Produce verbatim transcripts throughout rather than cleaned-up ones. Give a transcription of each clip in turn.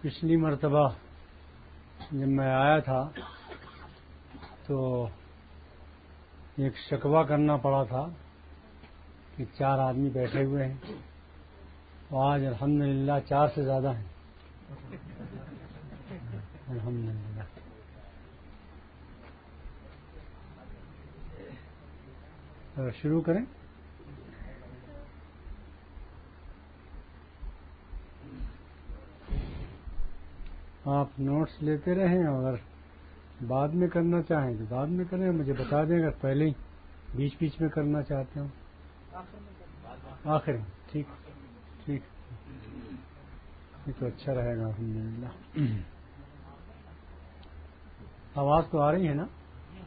پچھلی مرتبہ جب میں آیا تھا تو ایک شکوہ کرنا پڑا تھا کہ چار آدمی بیٹھے ہوئے ہیں، اور آج الحمدللہ چار سے زیادہ ہیں۔ الحمدللہ شروع کریں۔ آپ نوٹس لیتے رہیں، اگر بعد میں کرنا چاہیں تو بعد میں کریں، مجھے بتا دیں اگر پہلے ہی بیچ بیچ میں کرنا چاہتے ہوں۔ آخر میں ٹھیک ٹھیک یہ تو اچھا رہے گا۔ الحمدللہ آواز تو آ رہی ہے نا؟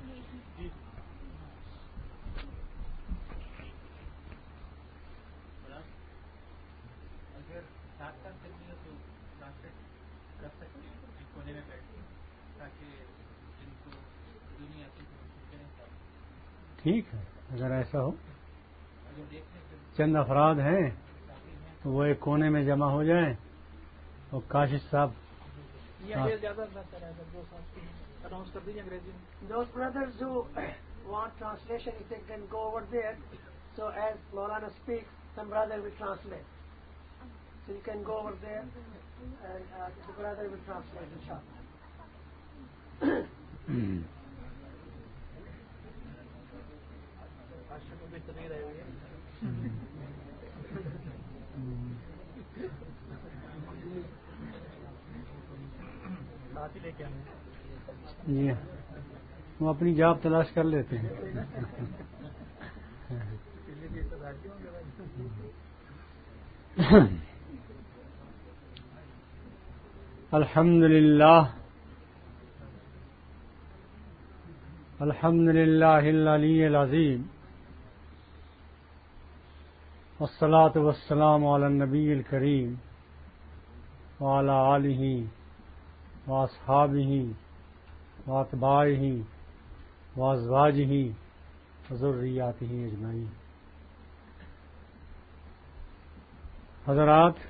ٹھیک ہے، اگر ایسا ہو چند افراد ہیں تو وہ ایک کونے میں جمع ہو جائیں، اور کاشف صاحب Those brothers who want translation, if they can go over there, so as Maulana speaks, some brother will translate. So you can go over there, and uh, the brother will translate, inshallah. جی وہ اپنی job تلاش کر لیتے ہیں۔ الحمدللہ الحمدللہ العلی العظیم، والصلاة والسلام علی النبی الکریم وعلی آلہ واصحابہ واتباعہ وازواجہ وذریاتہ اجمعین۔ حضرات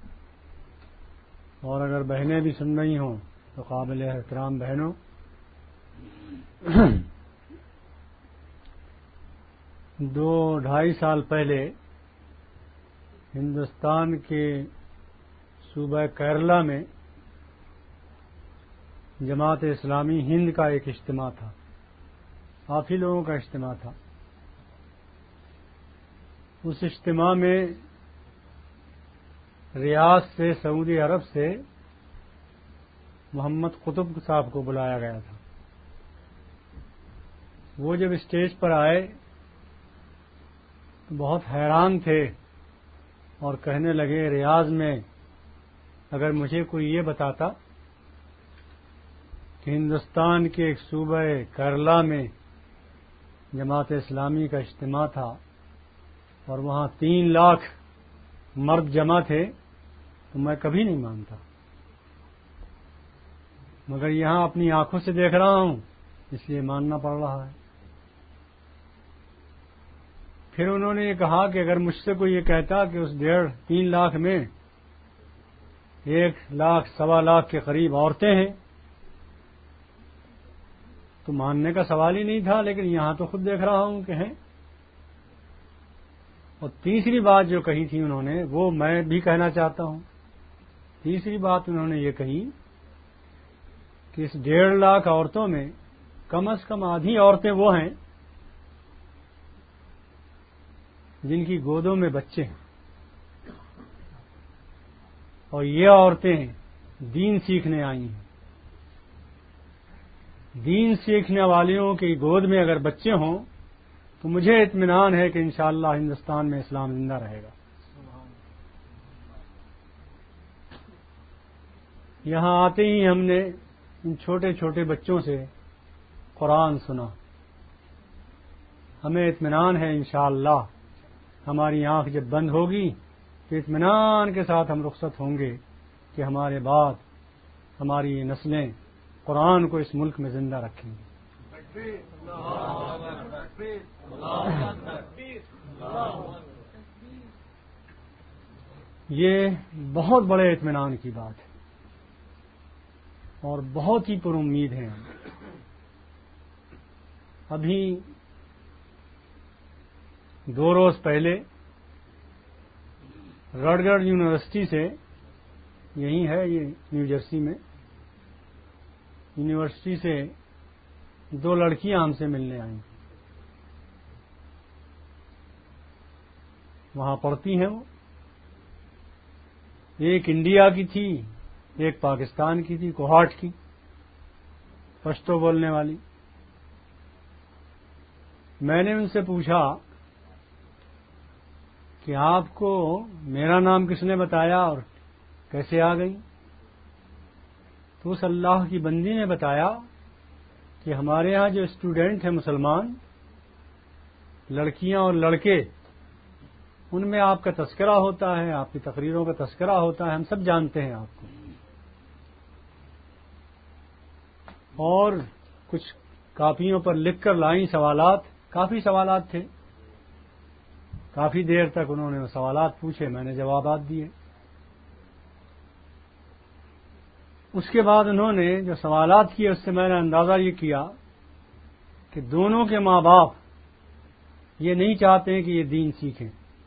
اور اگر بہنیں بھی سن رہی ہوں تو قابل احترام بہنوں، دو ڈھائی سال پہلے ہندوستان کے صوبہ کیرلا میں جماعت اسلامی ہند کا ایک اجتماع تھا، کافی لوگوں کا اجتماع تھا۔ اس اجتماع میں ریاض سے، سعودی عرب سے محمد قطب صاحب کو بلایا گیا تھا۔ وہ جب اسٹیج پر آئے تو بہت حیران تھے اور کہنے لگے، ریاض میں اگر مجھے کوئی یہ بتاتا کہ ہندوستان کے ایک صوبہ کیرلا میں جماعت اسلامی کا اجتماع تھا اور وہاں تین لاکھ مرد جمع تھے تو میں کبھی نہیں مانتا، مگر یہاں اپنی آنکھوں سے دیکھ رہا ہوں اس لیے ماننا پڑ رہا ہے۔ پھر انہوں نے یہ کہا کہ اگر مجھ سے کوئی یہ کہتا کہ اس ڈیڑھ تین لاکھ میں ایک لاکھ سوا لاکھ کے قریب عورتیں ہیں تو ماننے کا سوال ہی نہیں تھا، لیکن یہاں تو خود دیکھ رہا ہوں کہ ہیں۔ اور تیسری بات جو کہی تھی انہوں نے، وہ میں بھی کہنا چاہتا ہوں۔ تیسری بات انہوں نے یہ کہی کہ اس ڈیڑھ لاکھ عورتوں میں کم از کم آدھی عورتیں وہ ہیں جن کی گودوں میں بچے ہیں، اور یہ عورتیں دین سیکھنے آئی ہیں۔ دین سیکھنے والیوں کی گود میں اگر بچے ہوں تو مجھے اطمینان ہے کہ انشاءاللہ ہندوستان میں اسلام زندہ رہے گا۔ یہاں آتے ہی ہم نے ان چھوٹے چھوٹے بچوں سے قرآن سنا۔ ہمیں اطمینان ہے انشاءاللہ ہماری آنکھ جب بند ہوگی تو اطمینان کے ساتھ ہم رخصت ہوں گے کہ ہمارے بعد ہماری یہ نسلیں قرآن کو اس ملک میں زندہ رکھیں گے۔ یہ بہت بڑے اطمینان کی بات ہے۔ اور بہت ہی پر امید ہیں. ابھی دو روز پہلے راڈگڑھ یونیورسٹی سے، یہی ہے یہ نیو جرسی میں، یونیورسٹی سے دو لڑکیاں ہم سے ملنے آئیں. وہاں پڑھتی ہیں وہ، ایک انڈیا کی تھی، ایک پاکستان کی تھی، کوہاٹ کی، پشتو بولنے والی. میں نے ان سے پوچھا کہ آپ کو میرا نام کس نے بتایا اور کیسے آ گئی؟ تو اس اللہ کی بندی نے بتایا کہ ہمارے ہاں جو اسٹوڈینٹ ہیں مسلمان، لڑکیاں اور لڑکے، ان میں آپ کا تذکرہ ہوتا ہے، آپ کی تقریروں کا تذکرہ ہوتا ہے، ہم سب جانتے ہیں آپ کو. اور کچھ کاپیوں پر لکھ کر لائیں سوالات، کافی سوالات تھے. کافی دیر تک انہوں نے وہ سوالات پوچھے، میں نے جوابات دیے. اس کے بعد انہوں نے جو سوالات کیے اس سے میں نے اندازہ یہ کیا کہ دونوں کے ماں باپ یہ نہیں چاہتے کہ یہ دین سیکھیں.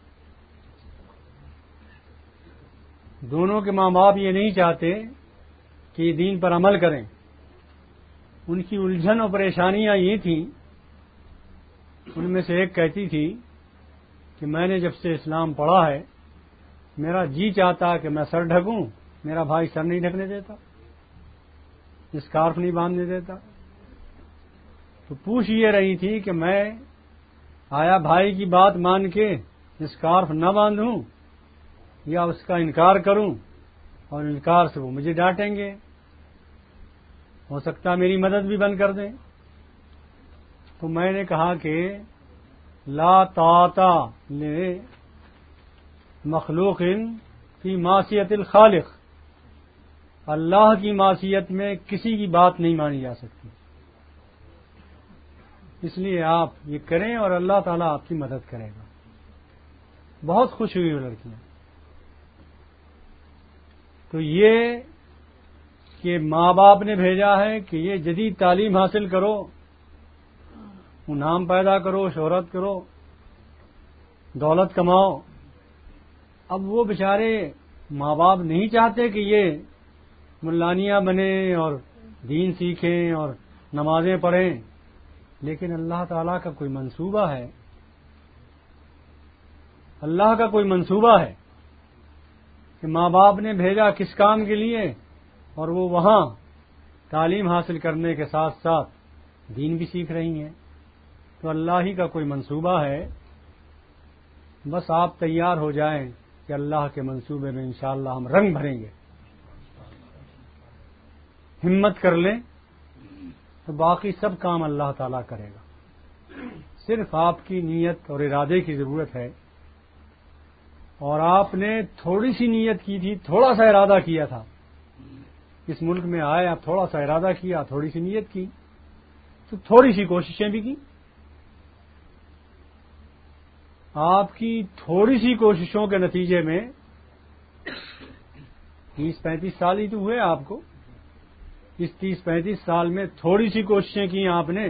دونوں کے ماں باپ یہ نہیں چاہتے کہ یہ دین پر عمل کریں. ان کی الجھن اور پریشانیاں یہ تھیں. ان میں سے ایک کہتی تھی کہ میں نے جب سے اسلام پڑھا ہے میرا جی چاہتا کہ میں سر ڈھکوں، میرا بھائی سر نہیں ڈھکنے دیتا، اسکارف نہیں باندھنے دیتا. تو پوچھ یہ رہی تھی کہ میں آیا بھائی کی بات مان کے اسکارف نہ باندھوں یا اس کا انکار کروں، اور انکار سے وہ مجھے ڈانٹیں گے، ہو سکتا میری مدد بھی بند کر دیں. تو میں نے کہا کہ لا طاعت لمخلوق فی معصیت الخالق، اللہ کی معصیت میں کسی کی بات نہیں مانی جا سکتی. اس لیے آپ یہ کریں اور اللہ تعالیٰ آپ کی مدد کرے گا. بہت خوش ہوئی وہ لڑکیاں. تو یہ کہ ماں باپ نے بھیجا ہے کہ یہ جدید تعلیم حاصل کرو، نام پیدا کرو، شہرت کرو، دولت کماؤ. اب وہ بیچارے ماں باپ نہیں چاہتے کہ یہ ملانیاں بنیں اور دین سیکھیں اور نمازیں پڑھیں، لیکن اللہ تعالیٰ کا کوئی منصوبہ ہے. اللہ کا کوئی منصوبہ ہے کہ ماں باپ نے بھیجا کس کام کے لیے، اور وہ وہاں تعلیم حاصل کرنے کے ساتھ ساتھ دین بھی سیکھ رہی ہیں. تو اللہ ہی کا کوئی منصوبہ ہے. بس آپ تیار ہو جائیں کہ اللہ کے منصوبے میں انشاءاللہ ہم رنگ بھریں گے. ہمت کر لیں تو باقی سب کام اللہ تعالیٰ کرے گا. صرف آپ کی نیت اور ارادے کی ضرورت ہے. اور آپ نے تھوڑی سی نیت کی تھی، تھوڑا سا ارادہ کیا تھا. اس ملک میں آئے، آپ تھوڑا سا ارادہ کیا، تھوڑی سی نیت کی، تو تھوڑی سی کوششیں بھی کی. آپ کی تھوڑی سی کوششوں کے نتیجے میں تیس پینتیس سال ہی تو ہوئے آپ کو. اس تیس پینتیس سال میں تھوڑی سی کوششیں کی آپ نے.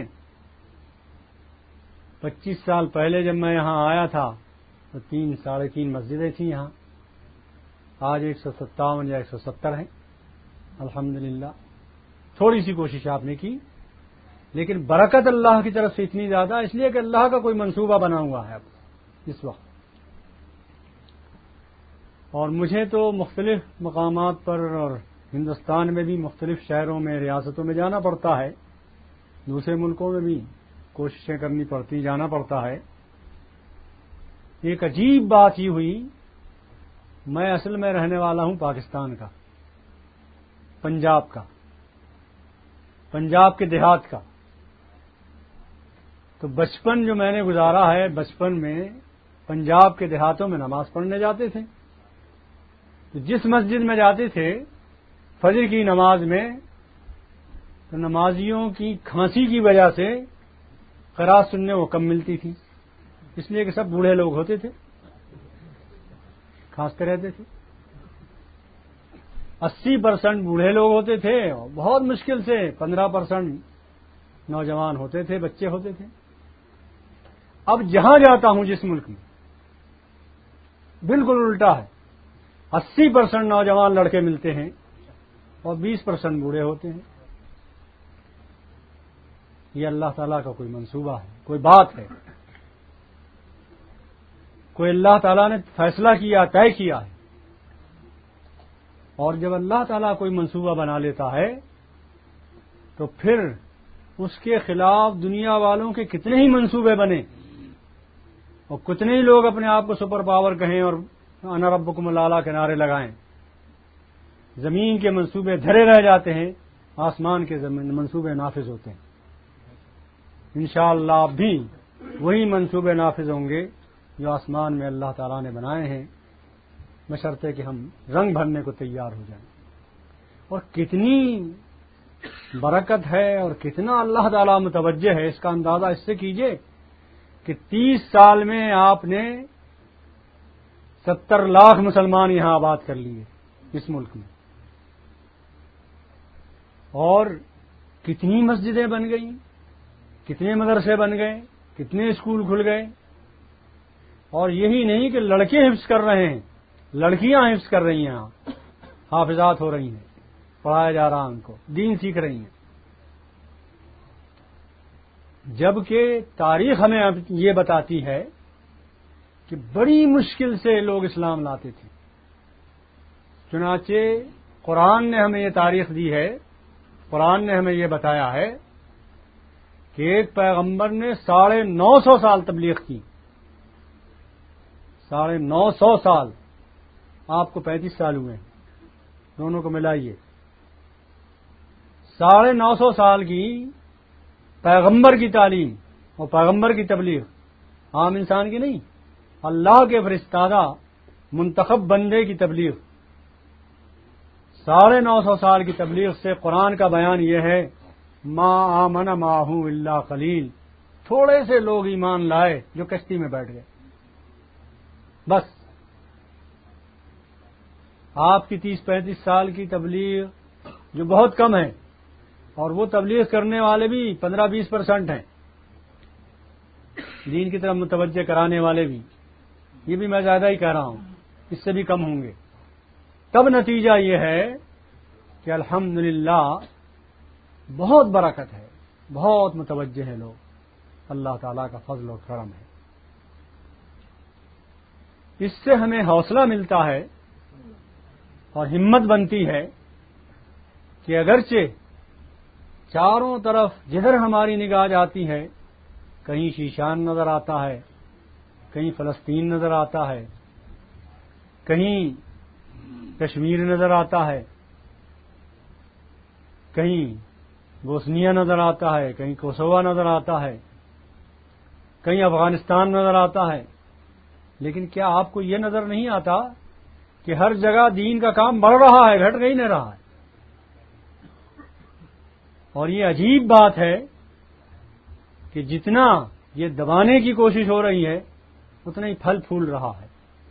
پچیس سال پہلے جب میں یہاں آیا تھا تو تین ساڑھے تین مسجدیں تھیں یہاں. آج ایک سو ستاون یا ایک سو ستر ہیں الحمدللہ. تھوڑی سی کوشش آپ نے کی، لیکن برکت اللہ کی طرف سے اتنی زیادہ، اس لیے کہ اللہ کا کوئی منصوبہ بنا ہوا ہے اب اس وقت. اور مجھے تو مختلف مقامات پر اور ہندوستان میں بھی مختلف شہروں میں، ریاستوں میں جانا پڑتا ہے. دوسرے ملکوں میں بھی کوششیں کرنی پڑتی، جانا پڑتا ہے. ایک عجیب بات یہ ہوئی، میں اصل میں رہنے والا ہوں پاکستان کا، پنجاب کا، پنجاب کے دیہات کا. تو بچپن جو میں نے گزارا ہے، بچپن میں پنجاب کے دیہاتوں میں نماز پڑھنے جاتے تھے. تو جس مسجد میں جاتے تھے فجر کی نماز میں، تو نمازیوں کی کھانسی کی وجہ سے قرأت سننے کو کم ملتی تھی، اس لیے کہ سب بوڑھے لوگ ہوتے تھے، کھانستے رہتے تھے. اسی پرسنٹ بوڑھے لوگ ہوتے تھے، بہت مشکل سے پندرہ پرسنٹ نوجوان ہوتے تھے، بچے ہوتے تھے۔ اب جہاں جاتا ہوں جس ملک میں بالکل الٹا ہے، اسی پرسنٹ نوجوان لڑکے ملتے ہیں اور بیس پرسنٹ بوڑھے ہوتے ہیں۔ یہ اللہ تعالیٰ کا کوئی منصوبہ ہے، کوئی بات ہے، کوئی اللہ تعالیٰ نے فیصلہ کیا، طے کیا ہے۔ اور جب اللہ تعالیٰ کوئی منصوبہ بنا لیتا ہے تو پھر اس کے خلاف دنیا والوں کے کتنے ہی منصوبے بنے اور کتنے ہی لوگ اپنے آپ کو سپر پاور کہیں اور انا ربکم الاعلی کے نعرے لگائیں، زمین کے منصوبے دھرے رہ جاتے ہیں، آسمان کے منصوبے نافذ ہوتے ہیں۔ انشاءاللہ اب بھی وہی منصوبے نافذ ہوں گے جو آسمان میں اللہ تعالیٰ نے بنائے ہیں، بشرطے کہ ہم رنگ بھرنے کو تیار ہو جائیں۔ اور کتنی برکت ہے اور کتنا اللہ تعالیٰ متوجہ ہے، اس کا اندازہ اس سے کیجئے کہ تیس سال میں آپ نے ستر لاکھ مسلمان یہاں آباد کر لیے اس ملک میں، اور کتنی مسجدیں بن گئیں، کتنے مدرسے بن گئے، کتنے اسکول کھل گئے۔ اور یہی نہیں کہ لڑکے حفظ کر رہے ہیں، لڑکیاں حفظ کر رہی ہیں، حافظات ہو رہی ہیں، پڑھایا جا رہا ان کو، دین سیکھ رہی ہیں۔ جبکہ تاریخ ہمیں اب یہ بتاتی ہے کہ بڑی مشکل سے لوگ اسلام لاتے تھے۔ چنانچہ قرآن نے ہمیں یہ تاریخ دی ہے، قرآن نے ہمیں یہ بتایا ہے کہ ایک پیغمبر نے ساڑھے نو سو سال تبلیغ کی، ساڑھے نو سو سال۔ آپ کو پینتیس سال ہوئے، دونوں کو ملائیے، ساڑھے نو سو سال کی پیغمبر کی تعلیم اور پیغمبر کی تبلیغ، عام انسان کی نہیں، اللہ کے فرستادہ منتخب بندے کی تبلیغ۔ ساڑھے نو سو سال کی تبلیغ سے قرآن کا بیان یہ ہے، ما آمن معہ الا قلیل، تھوڑے سے لوگ ایمان لائے جو کشتی میں بیٹھ گئے، بس۔ آپ کی تیس پینتیس سال کی تبلیغ جو بہت کم ہے، اور وہ تبلیغ کرنے والے بھی پندرہ بیس پرسنٹ ہیں، دین کی طرف متوجہ کرانے والے بھی، یہ بھی میں زیادہ ہی کہہ رہا ہوں، اس سے بھی کم ہوں گے۔ تب نتیجہ یہ ہے کہ الحمدللہ بہت برکت ہے، بہت متوجہ ہیں لوگ، اللہ تعالیٰ کا فضل و کرم ہے۔ اس سے ہمیں حوصلہ ملتا ہے اور ہمت بنتی ہے کہ اگرچہ چاروں طرف جدھر ہماری نگاہ جاتی ہے، کہیں شیشان نظر آتا ہے، کہیں فلسطین نظر آتا ہے، کہیں کشمیر نظر آتا ہے، کہیں بوسنیا نظر آتا ہے، کہیں کوسووا نظر آتا ہے، کہیں افغانستان نظر آتا ہے، لیکن کیا آپ کو یہ نظر نہیں آتا کہ ہر جگہ دین کا کام بڑھ رہا ہے، گھٹ نہیں رہا ہے؟ اور یہ عجیب بات ہے کہ جتنا یہ دبانے کی کوشش ہو رہی ہے اتنا ہی پھل پھول رہا ہے۔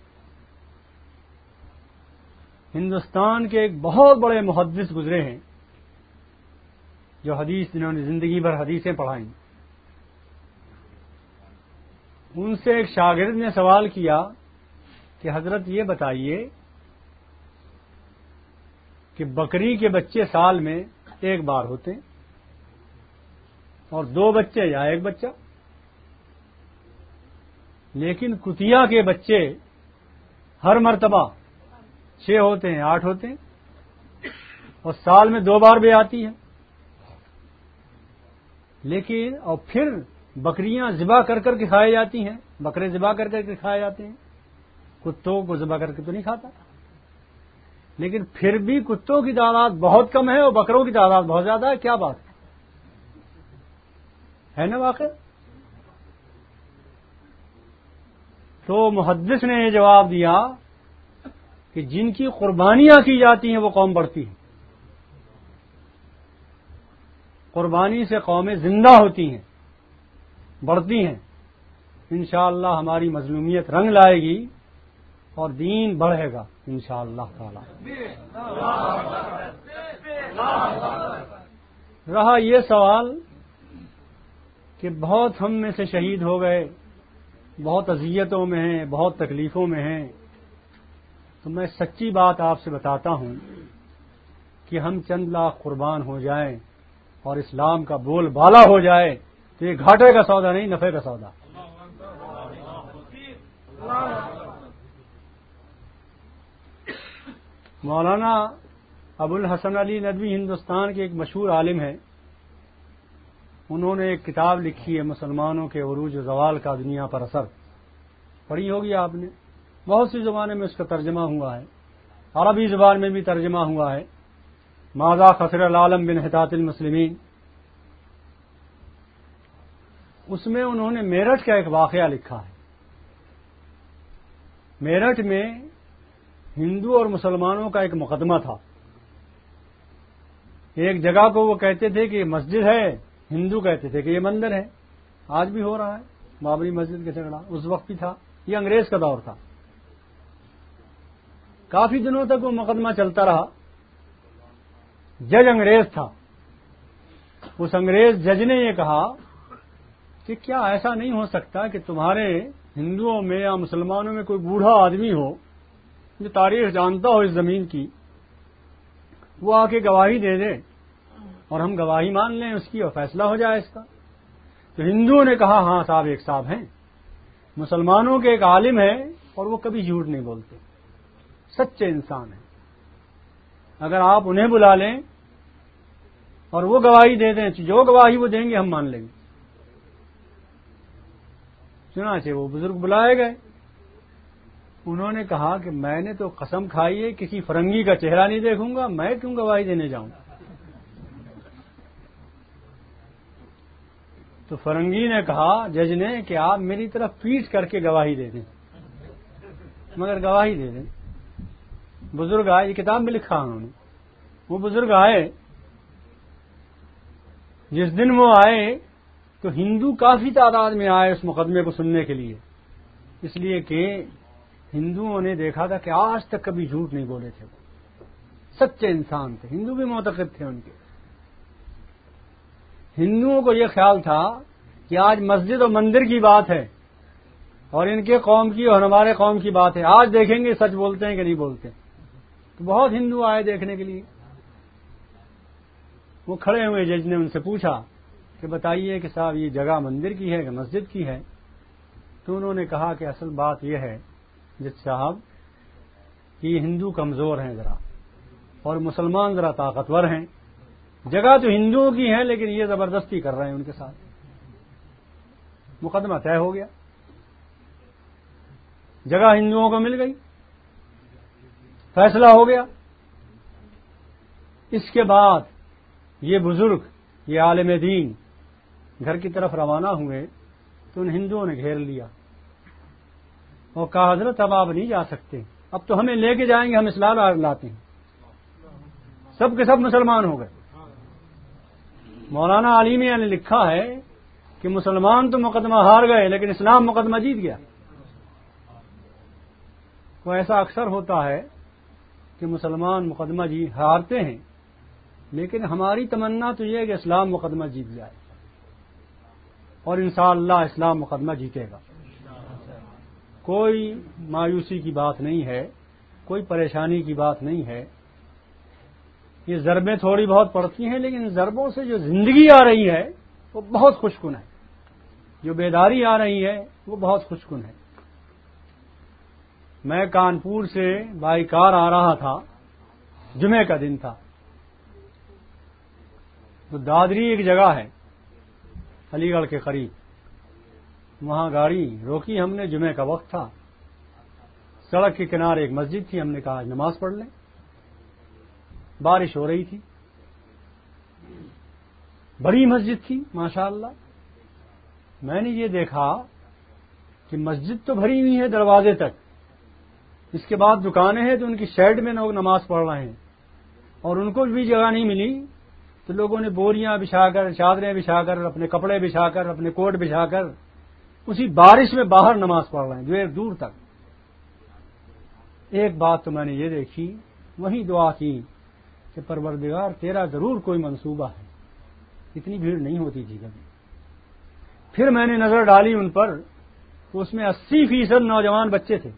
ہندوستان کے ایک بہت بڑے محدث گزرے ہیں جو حدیث جنہوں نے زندگی بھر حدیثیں پڑھائیں، ان سے ایک شاگرد نے سوال کیا کہ حضرت یہ بتائیے کہ بکری کے بچے سال میں ایک بار ہوتے ہیں اور دو بچے یا ایک بچہ، لیکن کتیا کے بچے ہر مرتبہ چھ ہوتے ہیں، آٹھ ہوتے ہیں، اور سال میں دو بار بھی آتی ہے۔ لیکن اور پھر بکریاں ذبح کر کر کے کھائی جاتی ہیں، بکرے ذبح کر کر کے کھائے جاتے ہیں، کتوں کو ذبح کر کے تو نہیں کھاتا، لیکن پھر بھی کتوں کی تعداد بہت کم ہے اور بکروں کی تعداد بہت زیادہ ہے۔ کیا بات ہے نا واقع؟ تو محدث نے یہ جواب دیا کہ جن کی قربانیاں کی جاتی ہیں وہ قوم بڑھتی ہے، قربانی سے قومیں زندہ ہوتی ہیں، بڑھتی ہیں۔ انشاءاللہ ہماری مظلومیت رنگ لائے گی اور دین بڑھے گا انشاءاللہ تعالی۔ رہا یہ سوال کہ بہت ہم میں سے شہید ہو گئے، بہت اذیتوں میں ہیں، بہت تکلیفوں میں ہیں، تو میں سچی بات آپ سے بتاتا ہوں کہ ہم چند لاکھ قربان ہو جائیں اور اسلام کا بول بالا ہو جائے تو یہ گھاٹے کا سودا نہیں، نفع کا سودا۔ مولانا ابو الحسن علی ندوی ہندوستان کے ایک مشہور عالم ہیں، انہوں نے ایک کتاب لکھی ہے مسلمانوں کے عروج و زوال کا دنیا پر اثر، پڑھی ہوگی آپ نے، بہت سی زبانوں میں اس کا ترجمہ ہوا ہے، عربی زبان میں بھی ترجمہ ہوا ہے، ماذا خسر العالم بانحطاط المسلمین۔ اس میں انہوں نے میرٹھ کا ایک واقعہ لکھا ہے۔ میرٹھ میں ہندو اور مسلمانوں کا ایک مقدمہ تھا۔ ایک جگہ کو وہ کہتے تھے کہ یہ مسجد ہے، ہندو کہتے تھے کہ یہ مندر ہے، آج بھی ہو رہا ہے بابری مسجد کا جھگڑا، اس وقت بھی تھا، یہ انگریز کا دور تھا۔ کافی دنوں تک وہ مقدمہ چلتا رہا، جج انگریز تھا، اس انگریز جج نے یہ کہا کہ کیا ایسا نہیں ہو سکتا کہ تمہارے ہندوؤں میں یا مسلمانوں میں کوئی بوڑھا آدمی ہو جو تاریخ جانتا ہو اس زمین کی، وہ آ کے گواہی دے دے اور ہم گواہی مان لیں اس کی اور فیصلہ ہو جائے اس کا۔ تو ہندوؤں نے کہا ہاں صاحب ایک صاحب ہیں، مسلمانوں کے ایک عالم ہے اور وہ کبھی جھوٹ نہیں بولتے، سچے انسان ہیں، اگر آپ انہیں بلا لیں اور وہ گواہی دے دیں، جو گواہی وہ دیں گے ہم مان لیں گے۔ چنانچہ وہ بزرگ بلائے گئے، انہوں نے کہا کہ میں نے تو قسم کھائی ہے کسی فرنگی کا چہرہ نہیں دیکھوں گا، میں کیوں گواہی دینے جاؤں؟ تو فرنگی نے کہا جج نے کہ آپ میری طرف پیٹ کر کے گواہی دے دیں، مگر گواہی دے دیں۔ بزرگ آئے، یہ کتاب میں لکھا انہوں نے، وہ بزرگ آئے، جس دن وہ آئے تو ہندو کافی تعداد میں آئے اس مقدمے کو سننے کے لیے، اس لیے کہ ہندوؤں نے دیکھا تھا کہ آج تک کبھی جھوٹ نہیں بولے تھے، وہ سچے انسان تھے، ہندو بھی معتقد تھے ان کے۔ ہندوؤں کو یہ خیال تھا کہ آج مسجد اور مندر کی بات ہے اور ان کے قوم کی اور ہمارے قوم کی بات ہے، آج دیکھیں گے سچ بولتے ہیں کہ نہیں بولتے۔ تو بہت ہندو آئے دیکھنے کے لیے، وہ کھڑے ہوئے، جج نے ان سے پوچھا کہ بتائیے کہ صاحب یہ جگہ مندر کی ہے کہ مسجد کی ہے؟ تو انہوں نے کہا کہ اصل بات یہ ہے جج صاحب کہ یہ ہندو کمزور ہیں ذرا اور مسلمان ذرا طاقتور ہیں، جگہ تو ہندوؤں کی ہے لیکن یہ زبردستی کر رہے ہیں ان کے ساتھ۔ مقدمہ طے ہو گیا، جگہ ہندوؤں کو مل گئی، فیصلہ ہو گیا۔ اس کے بعد یہ بزرگ، یہ عالم دین گھر کی طرف روانہ ہوئے تو ان ہندوؤں نے گھیر لیا اور کہا حضرت اب آپ نہیں جا سکتے، اب تو ہمیں لے کے جائیں گے، ہم اسلام لاتے ہیں۔ سب کے سب مسلمان ہو گئے۔ مولانا علیمیہ نے لکھا ہے کہ مسلمان تو مقدمہ ہار گئے لیکن اسلام مقدمہ جیت گیا۔ وہ ایسا اکثر ہوتا ہے کہ مسلمان مقدمہ جی ہارتے ہیں، لیکن ہماری تمنا تو یہ ہے کہ اسلام مقدمہ جیت جائے، اور انشاءاللہ اسلام مقدمہ جیتے گا۔ کوئی مایوسی کی بات نہیں ہے، کوئی پریشانی کی بات نہیں ہے۔ یہ ضربیں تھوڑی بہت پڑتی ہیں لیکن ضربوں سے جو زندگی آ رہی ہے وہ بہت خوش کن ہے، جو بیداری آ رہی ہے وہ بہت خوش کن ہے۔ میں کانپور سے بائی کار آ رہا تھا، جمعے کا دن تھا، تو دادری ایک جگہ ہے علی گڑھ کے قریب، وہاں گاڑی روکی ہم نے، جمعے کا وقت تھا، سڑک کے کنارے ایک مسجد تھی، ہم نے کہا نماز پڑھ لیں۔ بارش ہو رہی تھی، بڑی مسجد تھی ماشاءاللہ۔ میں نے یہ دیکھا کہ مسجد تو بھری ہوئی ہے دروازے تک، اس کے بعد دکانیں ہیں تو ان کی شیڈ میں لوگ نماز پڑھ رہے ہیں، اور ان کو بھی جگہ نہیں ملی تو لوگوں نے بوریاں بچھا کر، چادریں بچھا کر، اپنے کپڑے بچھا کر، اپنے کوٹ بچھا کر اسی بارش میں باہر نماز پڑھ رہے ہیں دیر دور تک۔ ایک بات تو میں نے یہ دیکھی، وہی دعا کی کہ پروردگار تیرا ضرور کوئی منصوبہ ہے. اتنی بھیڑ نہیں ہوتی تھی کبھی. پھر میں نے نظر ڈالی ان پر تو اس میں اسی فیصد نوجوان بچے تھے.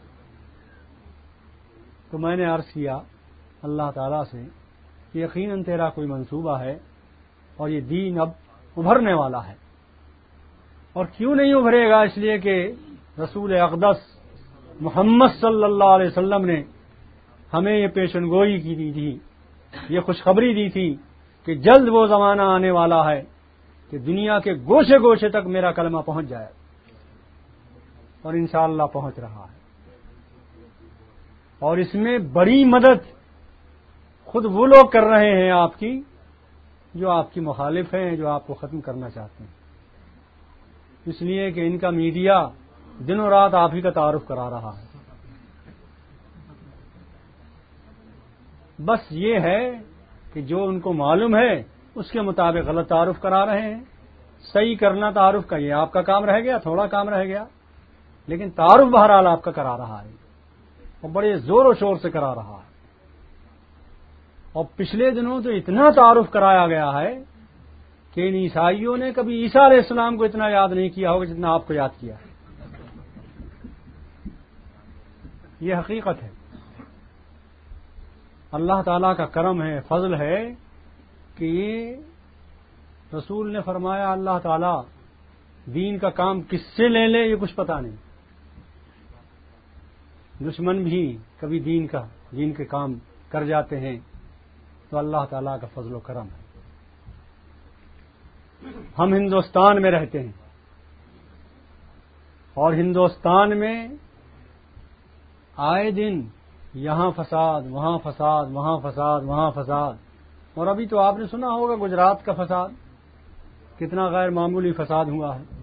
تو میں نے عرض کیا اللہ تعالیٰ سے کہ یقیناً تیرا کوئی منصوبہ ہے اور یہ دین اب ابھرنے والا ہے. اور کیوں نہیں ابھرے گا؟ اس لیے کہ رسول اقدس محمد صلی اللہ علیہ وسلم نے ہمیں یہ پیشن گوئی کی دی تھی، یہ خوشخبری دی تھی کہ جلد وہ زمانہ آنے والا ہے کہ دنیا کے گوشے گوشے تک میرا کلمہ پہنچ جائے، اور انشاءاللہ پہنچ رہا ہے. اور اس میں بڑی مدد خود وہ لوگ کر رہے ہیں آپ کی جو آپ کی مخالف ہیں، جو آپ کو ختم کرنا چاہتے ہیں. اس لیے کہ ان کا میڈیا دن و رات آپ ہی کا تعارف کرا رہا ہے. بس یہ ہے کہ جو ان کو معلوم ہے اس کے مطابق غلط تعارف کرا رہے ہیں. صحیح کرنا تعارف کا یہ آپ کا کام رہ گیا، تھوڑا کام رہ گیا، لیکن تعارف بہرحال آپ کا کرا رہا ہے اور بڑے زور و شور سے کرا رہا ہے. اور پچھلے دنوں تو اتنا تعارف کرایا گیا ہے کہ ان عیسائیوں نے کبھی عیسیٰ علیہ السلام کو اتنا یاد نہیں کیا ہوگا جتنا آپ کو یاد کیا ہے. یہ حقیقت ہے. اللہ تعالیٰ کا کرم ہے، فضل ہے کہ یہ رسول نے فرمایا اللہ تعالیٰ دین کا کام کس سے لے لے یہ کچھ پتا نہیں. دشمن بھی کبھی دین کا دین کے کام کر جاتے ہیں تو اللہ تعالیٰ کا فضل و کرم ہے. ہم ہندوستان میں رہتے ہیں اور ہندوستان میں آئے دن یہاں فساد، وہاں فساد، وہاں فساد، وہاں فساد. اور ابھی تو آپ نے سنا ہوگا گجرات کا فساد کتنا غیر معمولی فساد ہوا ہے.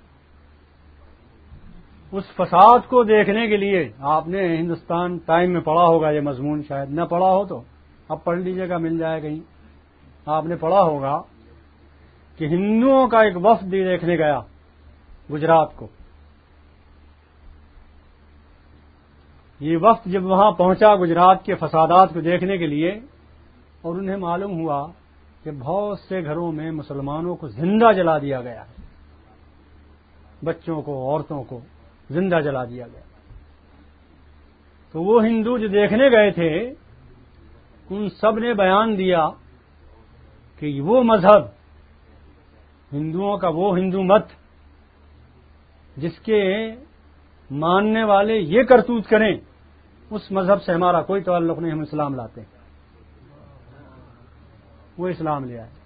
اس فساد کو دیکھنے کے لیے آپ نے ہندوستان ٹائم میں پڑھا ہوگا، یہ مضمون شاید نہ پڑھا ہو تو اب پڑھ لیجیے گا، مل جائے کہیں. آپ نے پڑھا ہوگا کہ ہندوؤں کا ایک وفد دیکھنے گیا گجرات کو. یہ وفد جب وہاں پہنچا گجرات کے فسادات کو دیکھنے کے لیے، اور انہیں معلوم ہوا کہ بہت سے گھروں میں مسلمانوں کو زندہ جلا دیا گیا ہے، بچوں کو، عورتوں کو زندہ جلا دیا گیا. تو وہ ہندو جو دیکھنے گئے تھے ان سب نے بیان دیا کہ وہ مذہب ہندوؤں کا، وہ ہندو مت جس کے ماننے والے یہ کرتوت کریں، اس مذہب سے ہمارا کوئی تعلق نہیں، ہم اسلام لاتے ہیں. وہ اسلام لے آئے.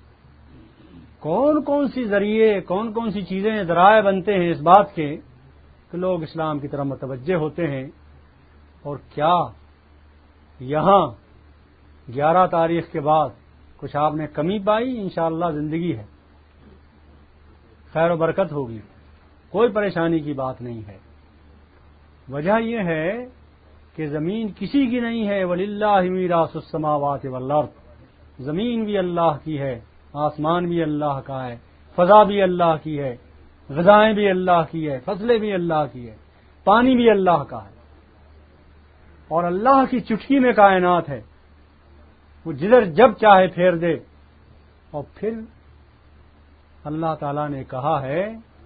کون کون سی ذریعے، کون کون سی چیزیں ذرائع بنتے ہیں اس بات کے کہ لوگ اسلام کی طرف متوجہ ہوتے ہیں. اور کیا یہاں گیارہ تاریخ کے بعد کچھ آپ نے کمی پائی؟ انشاءاللہ زندگی ہے، خیر و برکت ہوگی، کوئی پریشانی کی بات نہیں ہے. وجہ یہ ہے کہ زمین کسی کی نہیں ہے. وَلِلَّهِ مِيرَاثُ السَّمَاوَاتِ وَالْأَرْضِ. زمین بھی اللہ کی ہے، آسمان بھی اللہ کا ہے، فضا بھی اللہ کی ہے، غذائیں بھی اللہ کی ہے، فصلیں بھی اللہ کی ہے، پانی بھی اللہ کا ہے. اور اللہ کی چٹکی میں کائنات ہے، وہ جدھر جب چاہے پھیر دے. اور پھر اللہ تعالیٰ نے کہا ہے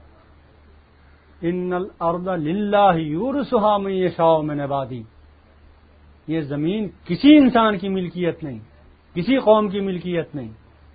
ان الارض للہ یورثها من یشاء من عبادی. یہ زمین کسی انسان کی ملکیت نہیں، کسی قوم کی ملکیت نہیں،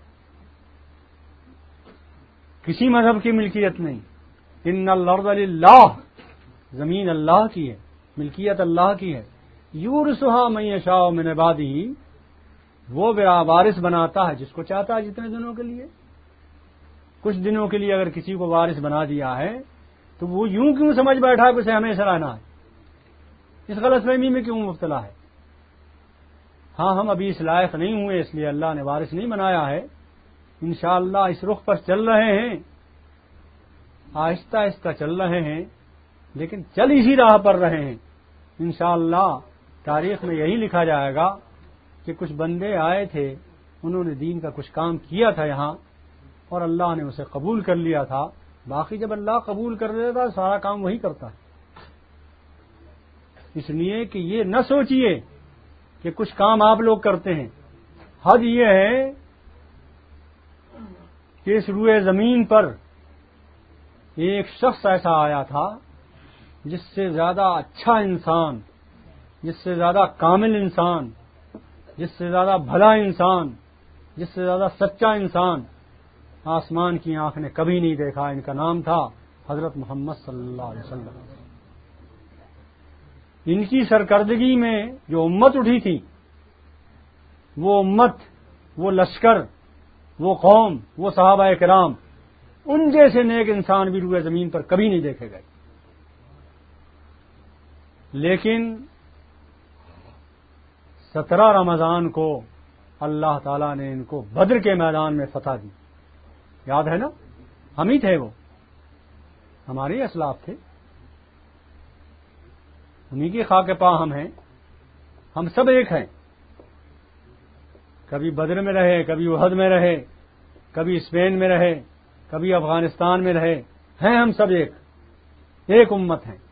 کسی مذہب کی ملکیت نہیں. ان الارض للہ، زمین اللہ کی ہے، ملکیت اللہ کی ہے. یورثها من یشاء من عبادی، وہ وارث بناتا ہے جس کو چاہتا ہے جتنے دنوں کے لیے. کچھ دنوں کے لیے اگر کسی کو وارث بنا دیا ہے تو وہ یوں کیوں سمجھ بیٹھا ہے کہ اسے ہمیشہ رہنا ہے؟ اس غلط فہمی میں کیوں مبتلا ہے؟ ہاں ہم ابھی اس لائق نہیں ہوئے اس لیے اللہ نے وارث نہیں بنایا ہے. انشاءاللہ اس رخ پر چل رہے ہیں، آہستہ آہستہ چل رہے ہیں، لیکن چل اسی راہ پر رہے ہیں. انشاءاللہ تاریخ میں یہی لکھا جائے گا کہ کچھ بندے آئے تھے، انہوں نے دین کا کچھ کام کیا تھا یہاں اور اللہ نے اسے قبول کر لیا تھا. باقی جب اللہ قبول کر لیتا ہے سارا کام وہی کرتا ہے. اس لیے کہ یہ نہ سوچئے کہ کچھ کام آپ لوگ کرتے ہیں. حج یہ ہے کہ اس روئے زمین پر ایک شخص ایسا آیا تھا جس سے زیادہ اچھا انسان، جس سے زیادہ کامل انسان، جس سے زیادہ بھلا انسان، جس سے زیادہ سچا انسان آسمان کی آنکھ نے کبھی نہیں دیکھا. ان کا نام تھا حضرت محمد صلی اللہ علیہ وسلم. ان کی سرکردگی میں جو امت اٹھی تھی، وہ امت، وہ لشکر، وہ قوم، وہ صحابہ کرام، ان جیسے نیک انسان بھی روئے زمین پر کبھی نہیں دیکھے گئے. لیکن سترہ رمضان کو اللہ تعالیٰ نے ان کو بدر کے میدان میں فتح دی. یاد ہے نا؟ ہم ہی تھے، وہ ہمارے اسلاف تھے، انہی کی خاک پا ہم ہیں. ہم سب ایک ہیں. کبھی بدر میں رہے، کبھی احد میں رہے، کبھی اسپین میں رہے، کبھی افغانستان میں رہے، ہیں ہم سب ایک ایک امت ہیں.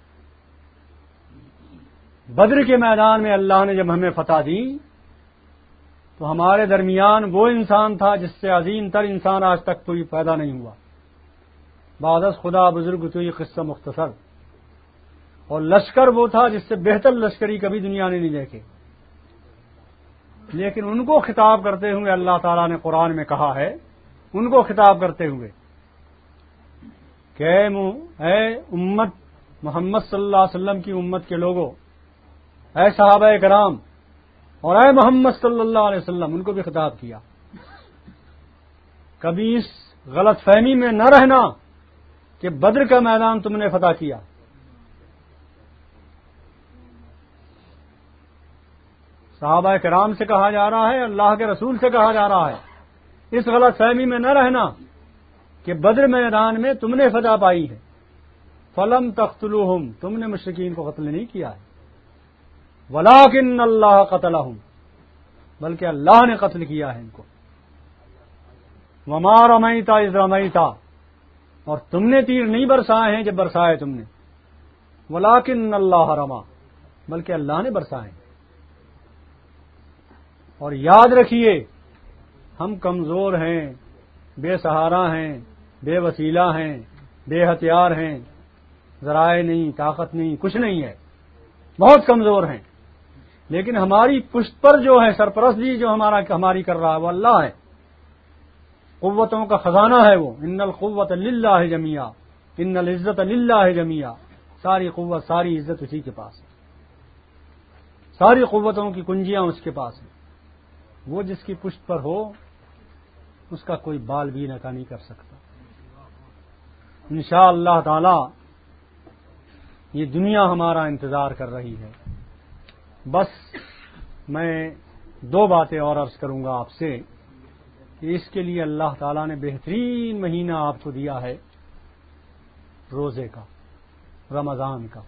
بدر کے میدان میں اللہ نے جب ہمیں فتح دی تو ہمارے درمیان وہ انسان تھا جس سے عظیم تر انسان آج تک کوئی پیدا نہیں ہوا. بعد از خدا بزرگ تو یہ قصہ مختصر. اور لشکر وہ تھا جس سے بہتر لشکری کبھی دنیا نے نہیں دیکھے. لیکن ان کو خطاب کرتے ہوئے اللہ تعالیٰ نے قرآن میں کہا ہے، ان کو خطاب کرتے ہوئے کہ اے امت محمد صلی اللہ علیہ وسلم کی امت کے لوگوں، اے صحابہ کرام اور اے محمد صلی اللہ علیہ وسلم، ان کو بھی خطاب کیا. کبھی اس غلط فہمی میں نہ رہنا کہ بدر کا میدان تم نے فتح کیا. صحابہ کرام سے کہا جا رہا ہے، اللہ کے رسول سے کہا جا رہا ہے، اس غلط فہمی میں نہ رہنا کہ بدر میدان میں تم نے فتح پائی ہے. فلم تقتلوہم، تم نے مشرکین کو قتل نہیں کیا ہے. ولیکن اللہ قتلہم، بلکہ اللہ نے قتل کیا ہے ان کو. وما رمیتا اذ رمیتا، اور تم نے تیر نہیں برسائے ہیں جب برسائے تم نے. ولیکن اللہ رما، بلکہ اللہ نے برسائے. اور یاد رکھیے ہم کمزور ہیں، بے سہارا ہیں، بے وسیلہ ہیں، بے ہتھیار ہیں، ذرائع نہیں، طاقت نہیں، کچھ نہیں ہے، بہت کمزور ہیں. لیکن ہماری پشت پر جو ہے سرپرستی جو ہمارا ہماری کر رہا ہے وہ اللہ ہے. قوتوں کا خزانہ ہے وہ. ان القوت للہ جمیعا، ان العزت للہ جمیعا. ساری قوت، ساری عزت اسی کے پاس ہے، ساری قوتوں کی کنجیاں اس کے پاس ہیں. وہ جس کی پشت پر ہو اس کا کوئی بال بھی نکا نہیں کر سکتا. انشاءاللہ اللہ تعالی یہ دنیا ہمارا انتظار کر رہی ہے. بس میں دو باتیں اور عرض کروں گا آپ سے کہ اس کے لیے اللہ تعالیٰ نے بہترین مہینہ آپ کو دیا ہے روزے کا، رمضان کا.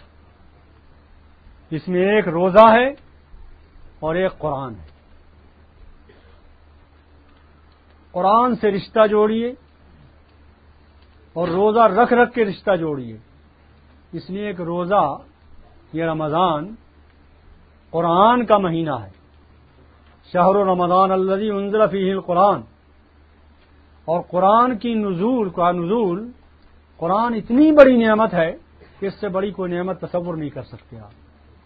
اس میں ایک روزہ ہے اور ایک قرآن ہے. قرآن سے رشتہ جوڑیے اور روزہ رکھ رکھ کے رشتہ جوڑیے. اس لیے کہ روزہ یہ رمضان قرآن کا مہینہ ہے. شہر رمضان الذی انزل فیہ القرآن. اور قرآن کی نزول کا نزول قرآن اتنی بڑی نعمت ہے کہ اس سے بڑی کوئی نعمت تصور نہیں کر سکتے آپ.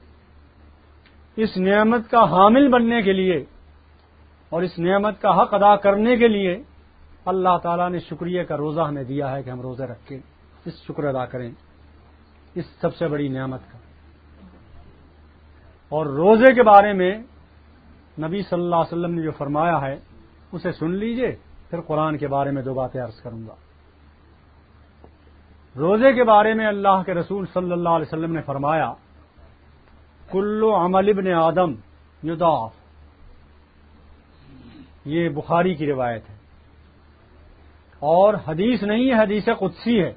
اس نعمت کا حامل بننے کے لیے اور اس نعمت کا حق ادا کرنے کے لیے اللہ تعالیٰ نے شکریہ کا روزہ ہمیں دیا ہے کہ ہم روزے رکھ کے اس شکر ادا کریں اس سب سے بڑی نعمت کا. اور روزے کے بارے میں نبی صلی اللہ علیہ وسلم نے جو فرمایا ہے اسے سن لیجئے، پھر قرآن کے بارے میں دو باتیں عرض کروں گا. روزے کے بارے میں اللہ کے رسول صلی اللہ علیہ وسلم نے فرمایا کل عمل ابن آدم یضاعف. یہ بخاری کی روایت ہے اور حدیث نہیں ہے، حدیث قدسی ہے.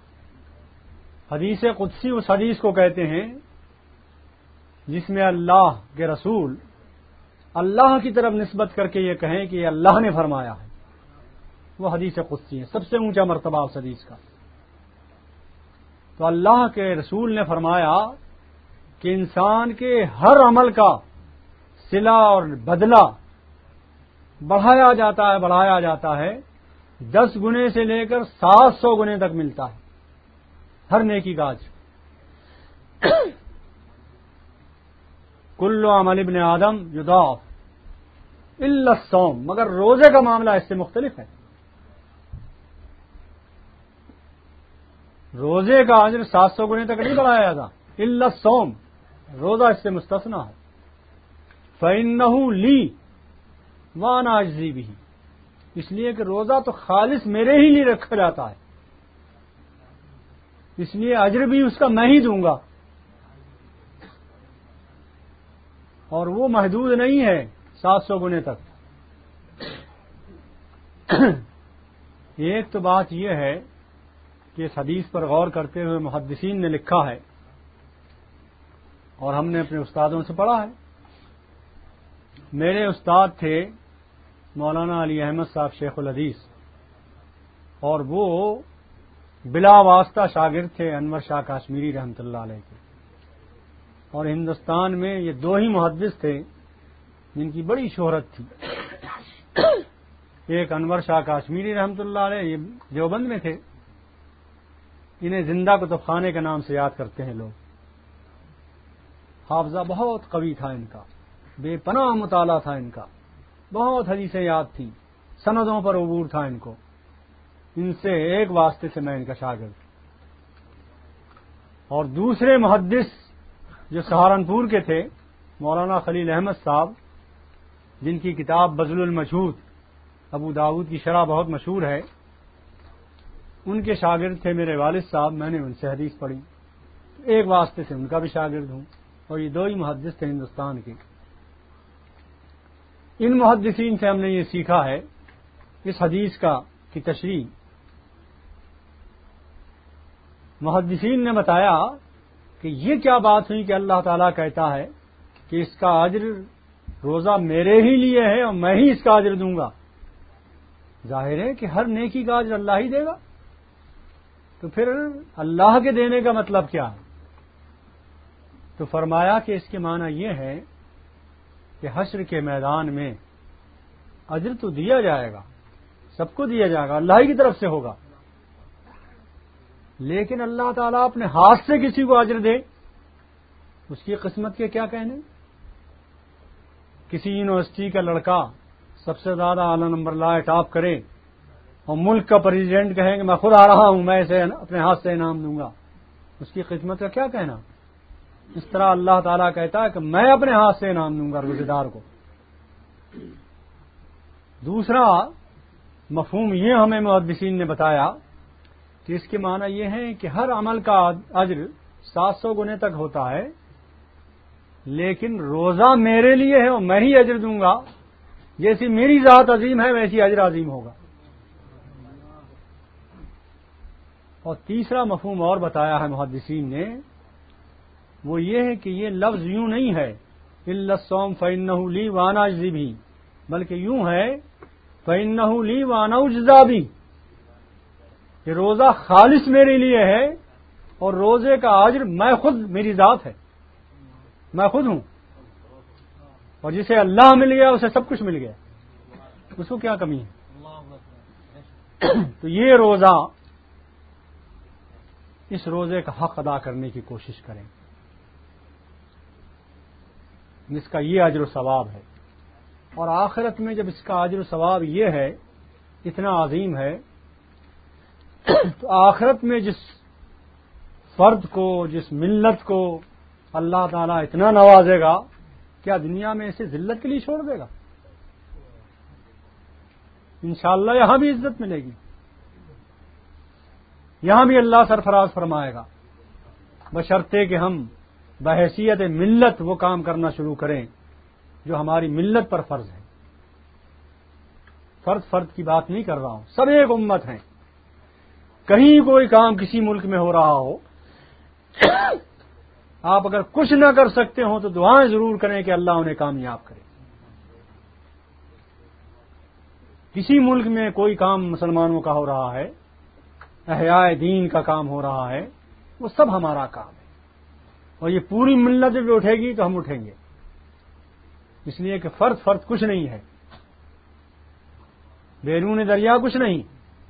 حدیث قدسی اس حدیث کو کہتے ہیں جس میں اللہ کے رسول اللہ کی طرف نسبت کر کے یہ کہیں کہ یہ اللہ نے فرمایا ہے. وہ حدیث قدسی ہے، سب سے اونچا مرتبہ اس حدیث کا. تو اللہ کے رسول نے فرمایا کہ انسان کے ہر عمل کا صلہ اور بدلہ بڑھایا جاتا ہے بڑھایا جاتا ہے دس گنے سے لے کر سات سو گنے تک ملتا ہے ہر نیکی کا اجر۔ کل عمل ابن آدم یضاعف الا الصوم، مگر روزے کا معاملہ اس سے مختلف ہے۔ روزے کا اجر سات سو گنے تک نہیں بڑھایا جاتا، الا الصوم، روزہ اس سے مستثنا ہے۔ فإنه لی وانا اجزی بہ، اس لیے کہ روزہ تو خالص میرے ہی لیے رکھا جاتا ہے، اس لیے اجر بھی اس کا میں ہی دوں گا، اور وہ محدود نہیں ہے سات سو گنے تک۔ ایک تو بات یہ ہے کہ اس حدیث پر غور کرتے ہوئے محدثین نے لکھا ہے اور ہم نے اپنے استادوں سے پڑھا ہے۔ میرے استاد تھے مولانا علی احمد صاحب شیخ الحدیث، اور وہ بلا واسطہ شاگرد تھے انور شاہ کاشمیری رحمۃ اللہ علیہ کے، اور ہندوستان میں یہ دو ہی محدث تھے جن کی بڑی شہرت تھی، ایک انور شاہ کاشمیری رحمۃ اللہ علیہ، یہ دیوبند میں تھے، انہیں زندہ کتب خانے کے نام سے یاد کرتے ہیں لوگ۔ حافظہ بہت قوی تھا ان کا، بے پناہ مطالعہ تھا ان کا، بہت حدیثیں یاد تھیں، سندوں پر عبور تھا ان کو۔ ان سے ایک واسطے سے میں ان کا شاگرد، اور دوسرے محدث جو سہارنپور کے تھے مولانا خلیل احمد صاحب، جن کی کتاب بذل المجہود ابو داود کی شرح بہت مشہور ہے، ان کے شاگرد تھے میرے والد صاحب، میں نے ان سے حدیث پڑھی، ایک واسطے سے ان کا بھی شاگرد ہوں، اور یہ دو ہی محدث تھے ہندوستان کے۔ ان محدثین سے ہم نے یہ سیکھا ہے اس حدیث کا کی تشریح۔ محدثین نے بتایا کہ یہ کیا بات ہوئی کہ اللہ تعالیٰ کہتا ہے کہ اس کا اجر روزہ میرے ہی لیے ہے اور میں ہی اس کا اجر دوں گا۔ ظاہر ہے کہ ہر نیکی کا اجر اللہ ہی دے گا، تو پھر اللہ کے دینے کا مطلب کیا ہے؟ تو فرمایا کہ اس کے معنی یہ ہے کہ حشر کے میدان میں اجر تو دیا جائے گا، سب کو دیا جائے گا، اللہ ہی کی طرف سے ہوگا، لیکن اللہ تعالیٰ اپنے ہاتھ سے کسی کو اجر دے، اس کی قسمت کے کیا کہنے؟ کسی یونیورسٹی کا لڑکا سب سے زیادہ اعلیٰ نمبر لائے، ٹاپ کرے، اور ملک کا پریزیڈنٹ کہے کہ میں خود آ رہا ہوں، میں اسے اپنے ہاتھ سے انعام دوں گا، اس کی قسمت کا کیا کہنا؟ اس طرح اللہ تعالیٰ کہتا ہے کہ میں اپنے ہاتھ سے انعام دوں گا روزے دار کو۔ دوسرا مفہوم یہ ہمیں محدثین نے بتایا کہ اس کے معنی یہ ہے کہ ہر عمل کا اجر سات سو گنے تک ہوتا ہے، لیکن روزہ میرے لیے ہے اور میں ہی اجر دوں گا، جیسی میری ذات عظیم ہے ویسی اجر عظیم ہوگا۔ اور تیسرا مفہوم اور بتایا ہے محدثین نے، وہ یہ ہے کہ یہ لفظ یوں نہیں ہے الا الصوم فإنه لی وانا اجزی بھی، بلکہ یوں ہے فإنه لی وانا اجزا بھی، کہ روزہ خالص میرے لیے ہے اور روزے کا اجر میں خود، میری ذات ہے، میں خود ہوں، اور جسے اللہ مل گیا اسے سب کچھ مل گیا، اس کو کیا کمی ہے؟ تو یہ روزہ، اس روزے کا حق ادا کرنے کی کوشش کریں، جس کا یہ اجر و ثواب ہے، اور آخرت میں جب اس کا اجر و ثواب یہ ہے، اتنا عظیم ہے، تو آخرت میں جس فرد کو، جس ملت کو اللہ تعالیٰ اتنا نوازے گا، کیا دنیا میں اسے ذلت کے لیے چھوڑ دے گا؟ انشاءاللہ یہاں بھی عزت ملے گی، یہاں بھی اللہ سرفراز فرمائے گا، بشرطے کہ ہم بحیثیت ملت وہ کام کرنا شروع کریں جو ہماری ملت پر فرض ہے۔ فرد فرد کی بات نہیں کر رہا ہوں، سب ایک امت ہیں، کہیں کوئی کام کسی ملک میں ہو رہا ہو، آپ اگر کچھ نہ کر سکتے ہوں تو دعائیں ضرور کریں کہ اللہ انہیں کامیاب کرے۔ کسی ملک میں کوئی کام مسلمانوں کا ہو رہا ہے، احیاء دین کا کام ہو رہا ہے، وہ سب ہمارا کام ہے، اور یہ پوری ملت بھی اٹھے گی تو ہم اٹھیں گے، اس لیے کہ فرد فرد کچھ نہیں ہے، بیرون دریا کچھ نہیں،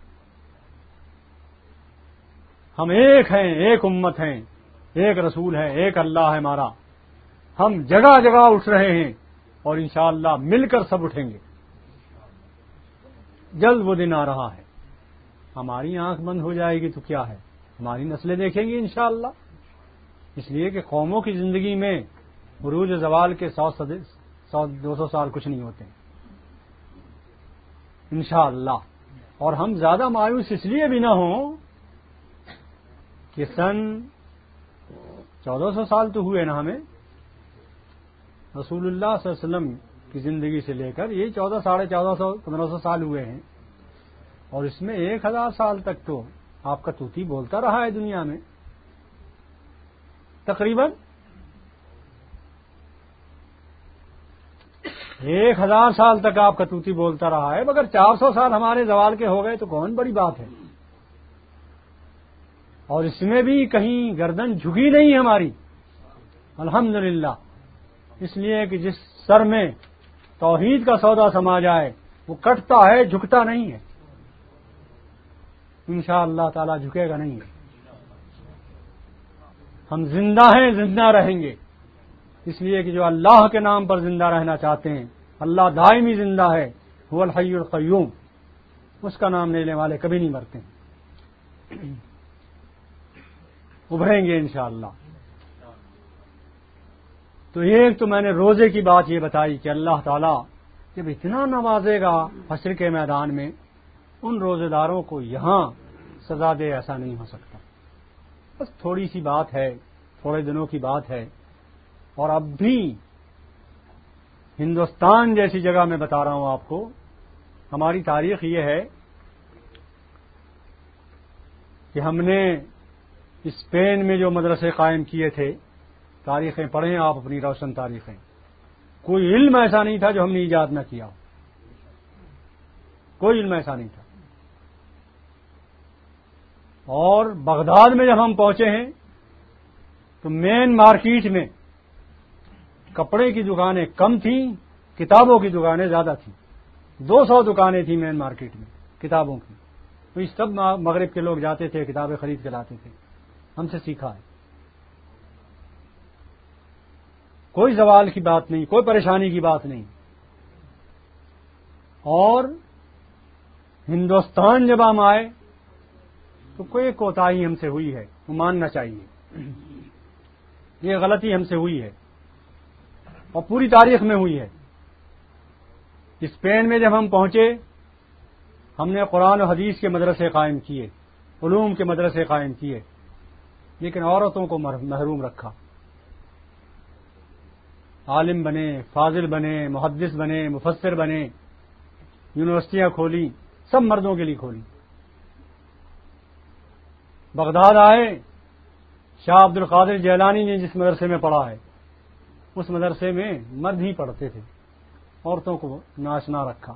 ہم ایک ہیں، ایک امت ہیں، ایک رسول ہے، ایک اللہ ہے ہمارا، ہم جگہ جگہ اٹھ رہے ہیں اور انشاءاللہ مل کر سب اٹھیں گے، جلد وہ دن آ رہا ہے۔ ہماری آنکھ بند ہو جائے گی تو کیا ہے، ہماری نسلیں دیکھیں گی انشاءاللہ، اس لیے کہ قوموں کی زندگی میں عروج زوال کے سو سو دو سو سال کچھ نہیں ہوتے انشاءاللہ۔ اور ہم زیادہ مایوس اس لیے بھی نہ ہوں کہ سن چودہ سو سال تو ہوئے نا ہمیں، رسول اللہ صلی اللہ علیہ وسلم کی زندگی سے لے کر یہ چودہ ساڑھے چودہ سو پندرہ سو سال ہوئے ہیں، اور اس میں ایک ہزار سال تک تو آپ کا طوطی بولتا رہا ہے دنیا میں تقریباً ایک ہزار سال تک آپ کا طوطی بولتا رہا ہے، مگر چار سو سال ہمارے زوال کے ہو گئے تو کون بڑی بات ہے، اور اس میں بھی کہیں گردن جھکی نہیں ہماری الحمدللہ، اس لیے کہ جس سر میں توحید کا سودا سما جائے وہ کٹتا ہے، جھکتا نہیں ہے، انشاءاللہ تعالی جھکے گا نہیں ہے۔ ہم زندہ ہیں، زندہ رہیں گے، اس لیے کہ جو اللہ کے نام پر زندہ رہنا چاہتے ہیں، اللہ دائمی زندہ ہے، هو الحی القیوم، اس کا نام لینے والے کبھی نہیں مرتے، ابھریں گے انشاءاللہ۔ تو ایک تو میں نے روزے کی بات یہ بتائی کہ اللہ تعالیٰ جب اتنا نوازے گا حشر کے میدان میں، ان روزے داروں کو یہاں سزا دے ایسا نہیں ہو سکتا۔ بس تھوڑی سی بات ہے، تھوڑے دنوں کی بات ہے، اور اب بھی ہندوستان جیسی جگہ میں بتا رہا ہوں آپ کو، ہماری تاریخ یہ ہے کہ ہم نے اسپین میں جو مدرسے قائم کیے تھے، تاریخیں پڑھیں آپ اپنی روشن تاریخیں، کوئی علم ایسا نہیں تھا جو ہم نے ایجاد نہ کیا ہو، کوئی علم ایسا نہیں تھا۔ اور بغداد میں جب ہم پہنچے ہیں تو مین مارکیٹ میں کپڑے کی دکانیں کم تھیں، کتابوں کی دکانیں زیادہ تھیں، دو سو دکانیں تھیں مین مارکیٹ میں کتابوں کی، تو اس سب مغرب کے لوگ جاتے تھے، کتابیں خرید کے لاتے تھے، ہم سے سیکھا ہے۔ کوئی زوال کی بات نہیں، کوئی پریشانی کی بات نہیں۔ اور ہندوستان جب ہم آئے تو کوئی کوتاہی ہم سے ہوئی ہے، وہ ماننا چاہیے، یہ غلطی ہم سے ہوئی ہے اور پوری تاریخ میں ہوئی ہے۔ اسپین میں جب ہم پہنچے، ہم نے قرآن و حدیث کے مدرسے قائم کیے، علوم کے مدرسے قائم کیے، لیکن عورتوں کو محروم رکھا۔ عالم بنے، فاضل بنے، محدث بنے، مفسر بنے، یونیورسٹیاں کھولی، سب مردوں کے لیے کھولی۔ بغداد آئے، شاہ عبد القادر جیلانی نے جس مدرسے میں پڑھا ہے اس مدرسے میں مرد ہی پڑھتے تھے، عورتوں کو ناشنا رکھا۔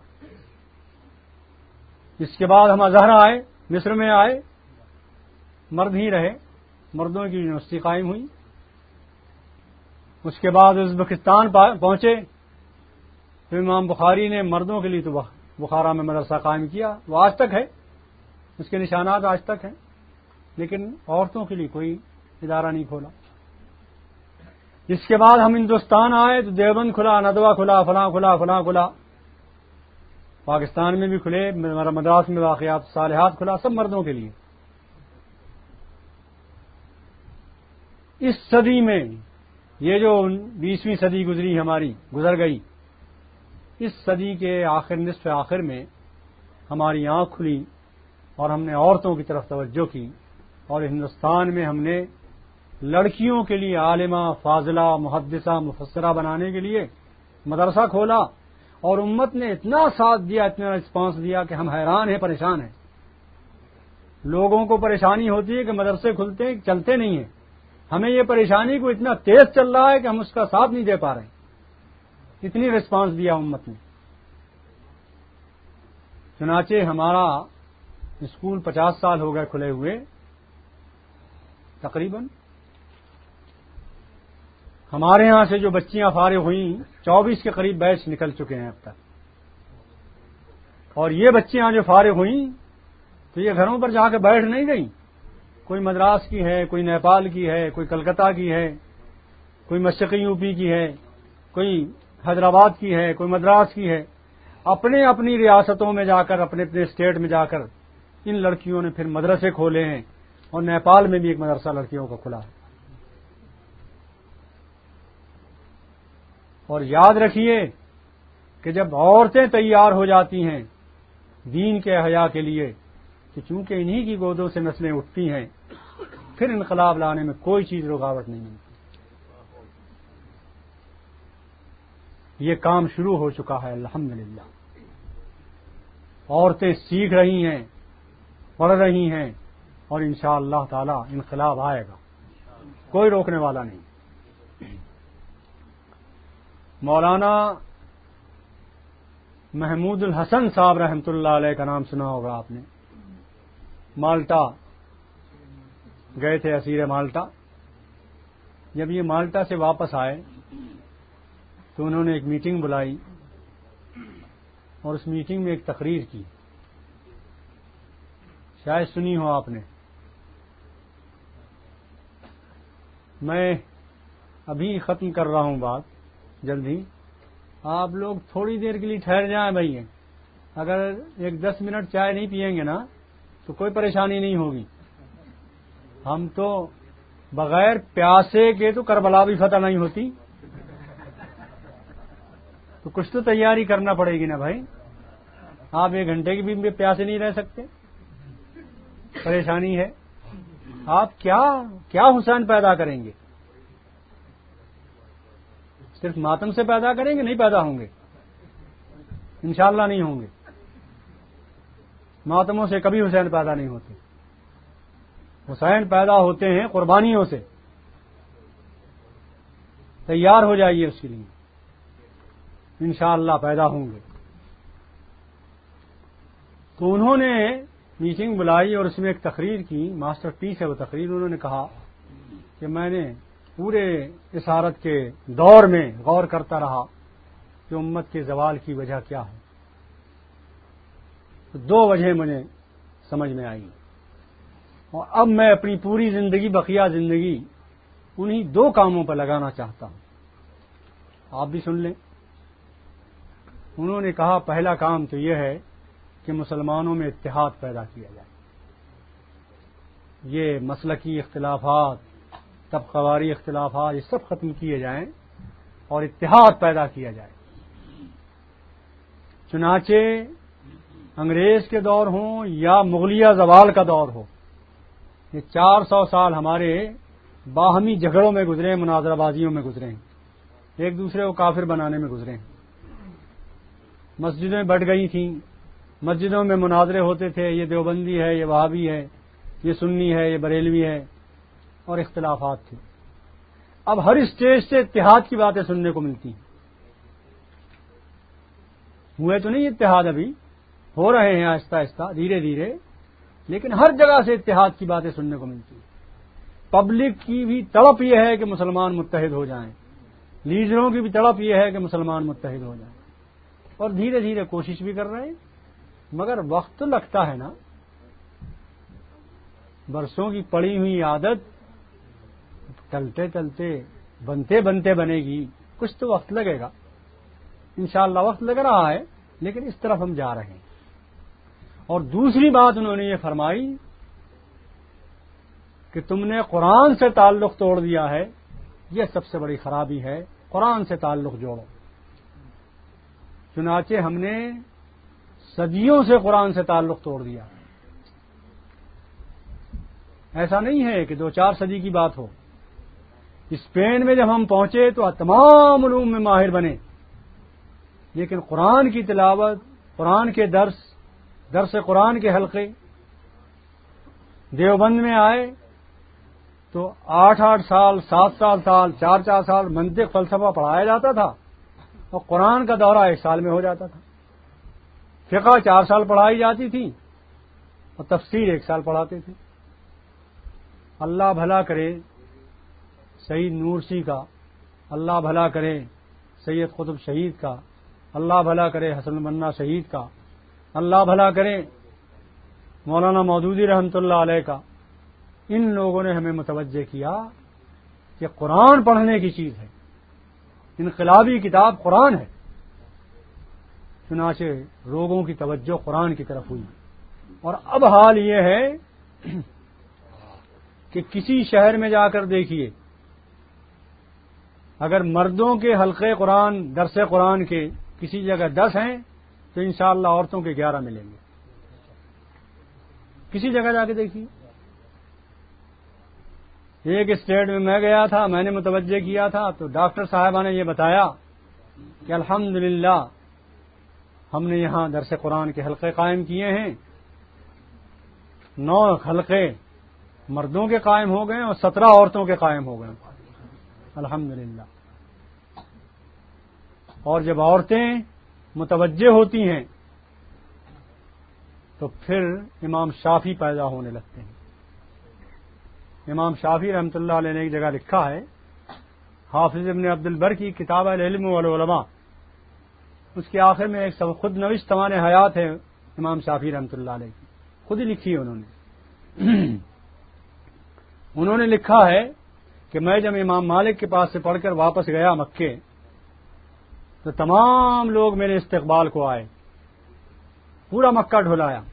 اس کے بعد ہم ازہر آئے، مصر میں آئے، مرد ہی رہے، مردوں کی یونیورسٹی قائم ہوئی۔ اس کے بعد ازبکستان پہنچے تو امام بخاری نے مردوں کے لیے تو بخارا میں مدرسہ قائم کیا، وہ آج تک ہے، اس کے نشانات آج تک ہیں، لیکن عورتوں کے لیے کوئی ادارہ نہیں کھولا۔ اس کے بعد ہم ہندوستان آئے تو دیوبند کھلا، ندوہ کھلا، فلاں کھلا، فلاں کھلا، پاکستان میں بھی کھلے، مدراس میں واقعات صالحات کھلا، سب مردوں کے لیے۔ اس صدی میں یہ جو بیسویں صدی گزری ہماری گزر گئی، اس صدی کے آخر نصف آخر میں ہماری آنکھ کھلی اور ہم نے عورتوں کی طرف توجہ کی، اور ہندوستان میں ہم نے لڑکیوں کے لیے عالمہ، فاضلہ، محدثہ، مفسرہ بنانے کے لیے مدرسہ کھولا، اور امت نے اتنا ساتھ دیا، اتنا رسپانس دیا کہ ہم حیران ہیں، پریشان ہیں۔ لوگوں کو پریشانی ہوتی ہے کہ مدرسے کھلتے ہیں، چلتے نہیں ہیں، ہمیں یہ پریشانی کو اتنا تیز چل رہا ہے کہ ہم اس کا ساتھ نہیں دے پا رہے، اتنی رسپانس دیا امت نے۔ چنانچہ ہمارا اسکول پچاس سال ہو گئے کھلے ہوئے تقریباً، ہمارے ہاں سے جو بچیاں فارغ ہوئیں چوبیس کے قریب بیچ نکل چکے ہیں اب تک، اور یہ بچیاں جو فارغ ہوئیں تو یہ گھروں پر جا کے بیٹھ نہیں گئیں، کوئی مدراس کی ہے، کوئی نیپال کی ہے، کوئی کلکتہ کی ہے، کوئی مشرقی یو پی کی ہے، کوئی حیدرآباد کی ہے، کوئی مدراس کی ہے، اپنے اپنی ریاستوں میں جا کر، اپنے اپنے اسٹیٹ میں جا کر ان لڑکیوں نے پھر مدرسے کھولے ہیں، اور نیپال میں بھی ایک مدرسہ لڑکیوں کا کھلا ہے۔ اور یاد رکھیے کہ جب عورتیں تیار ہو جاتی ہیں دین کے احیاء کے لیے، کہ چونکہ انہی کی گودوں سے نسلیں اٹھتی ہیں، پھر انقلاب لانے میں کوئی چیز رکاوٹ نہیں ملتی۔ یہ کام شروع ہو چکا ہے الحمدللہ، عورتیں سیکھ رہی ہیں، پڑھ رہی ہیں، اور انشاءاللہ تعالی انقلاب آئے گا، کوئی روکنے والا نہیں۔ مولانا محمود الحسن صاحب رحمۃ اللہ علیہ کا نام سنا ہوگا آپ نے، مالٹا گئے تھے، اسیر مالٹا۔ جب یہ مالٹا سے واپس آئے تو انہوں نے ایک میٹنگ بلائی، اور اس میٹنگ میں ایک تقریر کی، شاید سنی ہو آپ نے۔ میں ابھی ختم کر رہا ہوں بات، جلدی، آپ لوگ تھوڑی دیر کے لیے ٹھہر جائیں بھائی، اگر ایک دس منٹ چائے نہیں پیئیں گے نا تو کوئی پریشانی نہیں ہوگی۔ ہم تو بغیر پیاسے کے تو کربلا بھی فتح نہیں ہوتی، تو کچھ تو تیاری کرنا پڑے گی نا بھائی۔ آپ ایک گھنٹے کی بھی پیاسے نہیں رہ سکتے، پریشانی ہے۔ آپ کیا کیا حسین پیدا کریں گے؟ صرف ماتم سے پیدا کریں گے؟ نہیں پیدا ہوں گے، انشاءاللہ نہیں ہوں گے۔ ماتموں سے کبھی حسین پیدا نہیں ہوتے، حسین پیدا ہوتے ہیں قربانیوں سے۔ تیار ہو جائیے اس کے لیے، انشاءاللہ پیدا ہوں گے۔ تو انہوں نے میٹنگ بلائی اور اس میں ایک تقریر کی، ماسٹر پیس ہے وہ تقریر۔ انہوں نے کہا کہ میں نے پورے اسارت کے دور میں غور کرتا رہا کہ امت کے زوال کی وجہ کیا ہے۔ تو دو وجہ مجھے سمجھ میں آئی، اور اب میں اپنی پوری زندگی، بقیہ زندگی، انہی دو کاموں پر لگانا چاہتا ہوں، آپ بھی سن لیں۔ انہوں نے کہا پہلا کام تو یہ ہے کہ مسلمانوں میں اتحاد پیدا کیا جائے، یہ مسلکی اختلافات، طبقہ واری اختلافات، یہ سب ختم کیے جائیں اور اتحاد پیدا کیا جائے۔ چنانچہ انگریز کے دور ہوں یا مغلیہ زوال کا دور ہو، یہ چار سو سال ہمارے باہمی جھگڑوں میں گزرے، مناظرہ بازیوں میں گزرے ہیں، ایک دوسرے کو کافر بنانے میں گزرے ہیں۔ مسجدیں بڑھ گئی تھیں، مسجدوں میں مناظرے ہوتے تھے، یہ دیوبندی ہے، یہ وہابی ہے، یہ سنی ہے، یہ بریلوی ہے، اور اختلافات تھے۔ اب ہر اسٹیج سے اتحاد کی باتیں سننے کو ملتی ہیں۔ ہوئے تو نہیں اتحاد، ابھی ہو رہے ہیں آہستہ آہستہ، دھیرے دھیرے، لیکن ہر جگہ سے اتحاد کی باتیں سننے کو ملتی ہیں۔ پبلک کی بھی تڑپ یہ ہے کہ مسلمان متحد ہو جائیں، لیڈروں کی بھی تڑپ یہ ہے کہ مسلمان متحد ہو جائیں، اور دھیرے دھیرے کوشش بھی کر رہے ہیں، مگر وقت تو لگتا ہے نا۔ برسوں کی پڑی ہوئی عادت چلتے چلتے بنتے بنتے بنے گی، کچھ تو وقت لگے گا، انشاءاللہ وقت لگ رہا ہے، لیکن اس طرف ہم جا رہے ہیں۔ اور دوسری بات انہوں نے یہ فرمائی کہ تم نے قرآن سے تعلق توڑ دیا ہے، یہ سب سے بڑی خرابی ہے، قرآن سے تعلق جوڑو۔ چنانچہ ہم نے صدیوں سے قرآن سے تعلق توڑ دیا، ایسا نہیں ہے کہ دو چار صدی کی بات ہو۔ اسپین میں جب ہم پہنچے تو تمام علوم میں ماہر بنے، لیکن قرآن کی تلاوت، قرآن کے درس، درس قرآن کے حلقے، دیوبند میں آئے تو آٹھ آٹھ سال، سات سات سال، چار چار سال منطق فلسفہ پڑھایا جاتا تھا، اور قرآن کا دورہ ایک سال میں ہو جاتا تھا۔ فقہ چار سال پڑھائی جاتی تھی، اور تفسیر ایک سال پڑھاتے تھے۔ اللہ بھلا کرے سعید نورسی کا اللہ بھلا کرے سید قطب شہید کا، اللہ بھلا کرے حسن البنا شہید کا، اللہ بھلا کرے مولانا مودودی رحمۃ اللہ علیہ کا، ان لوگوں نے ہمیں متوجہ کیا کہ قرآن پڑھنے کی چیز ہے، انقلابی کتاب قرآن ہے۔ چنانچہ لوگوں کی توجہ قرآن کی طرف ہوئی، اور اب حال یہ ہے کہ کسی شہر میں جا کر دیکھیے، اگر مردوں کے حلقے قرآن درس قرآن کے کسی جگہ دس ہیں تو انشاءاللہ عورتوں کے گیارہ ملیں گے۔ کسی جگہ جا کے دیکھیے۔ ایک اسٹیٹ میں میں گیا تھا، میں نے متوجہ کیا تھا تو ڈاکٹر صاحبہ نے یہ بتایا کہ الحمدللہ ہم نے یہاں درس قرآن کے حلقے قائم کیے ہیں، نو حلقے مردوں کے قائم ہو گئے اور سترہ عورتوں کے قائم ہو گئے، الحمدللہ۔ اور جب عورتیں متوجہ ہوتی ہیں تو پھر امام شافعی پیدا ہونے لگتے ہیں۔ امام شافعی رحمۃ اللہ علیہ نے ایک جگہ لکھا ہے، حافظ ابن عبد البر کی کتاب العلم والعلماء، اس کے آخر میں ایک خود نوشت سوانح حیات ہے امام شافعی رحمۃ اللہ علیہ کی، خود ہی لکھی ہے انہوں نے۔ انہوں نے لکھا ہے کہ میں جب امام مالک کے پاس سے پڑھ کر واپس گیا مکے تو تمام لوگ میرے استقبال کو آئے، پورا مکہ ڈھلایا،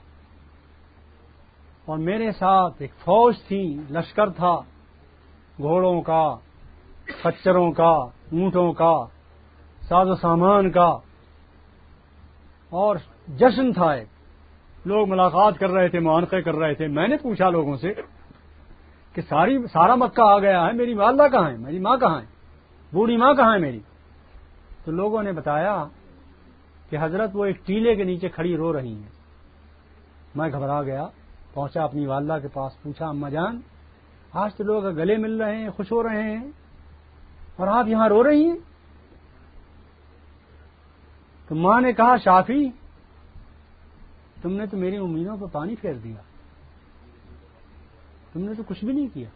اور میرے ساتھ ایک فوج تھی، لشکر تھا، گھوڑوں کا، خچروں کا، اونٹوں کا، ساز و سامان کا، اور جشن تھا ایک، لوگ ملاقات کر رہے تھے، معانقے کر رہے تھے۔ میں نے پوچھا لوگوں سے کہ ساری سارا مکہ آ گیا ہے، میری والدہ کہاں ہے، میری ماں کہاں ہے، بوڑھی ماں کہاں ہے میری؟ تو لوگوں نے بتایا کہ حضرت وہ ایک ٹیلے کے نیچے کھڑی رو رہی ہیں۔ میں گھبرا گیا، پہنچا اپنی والدہ کے پاس، پوچھا اماں جان آج تو لوگ گلے مل رہے ہیں، خوش ہو رہے ہیں، اور آپ یہاں رو رہی ہیں؟ تو ماں نے کہا شافی تم نے تو میری امیدوں پہ پانی پھیر دیا، تم نے تو کچھ بھی نہیں کیا۔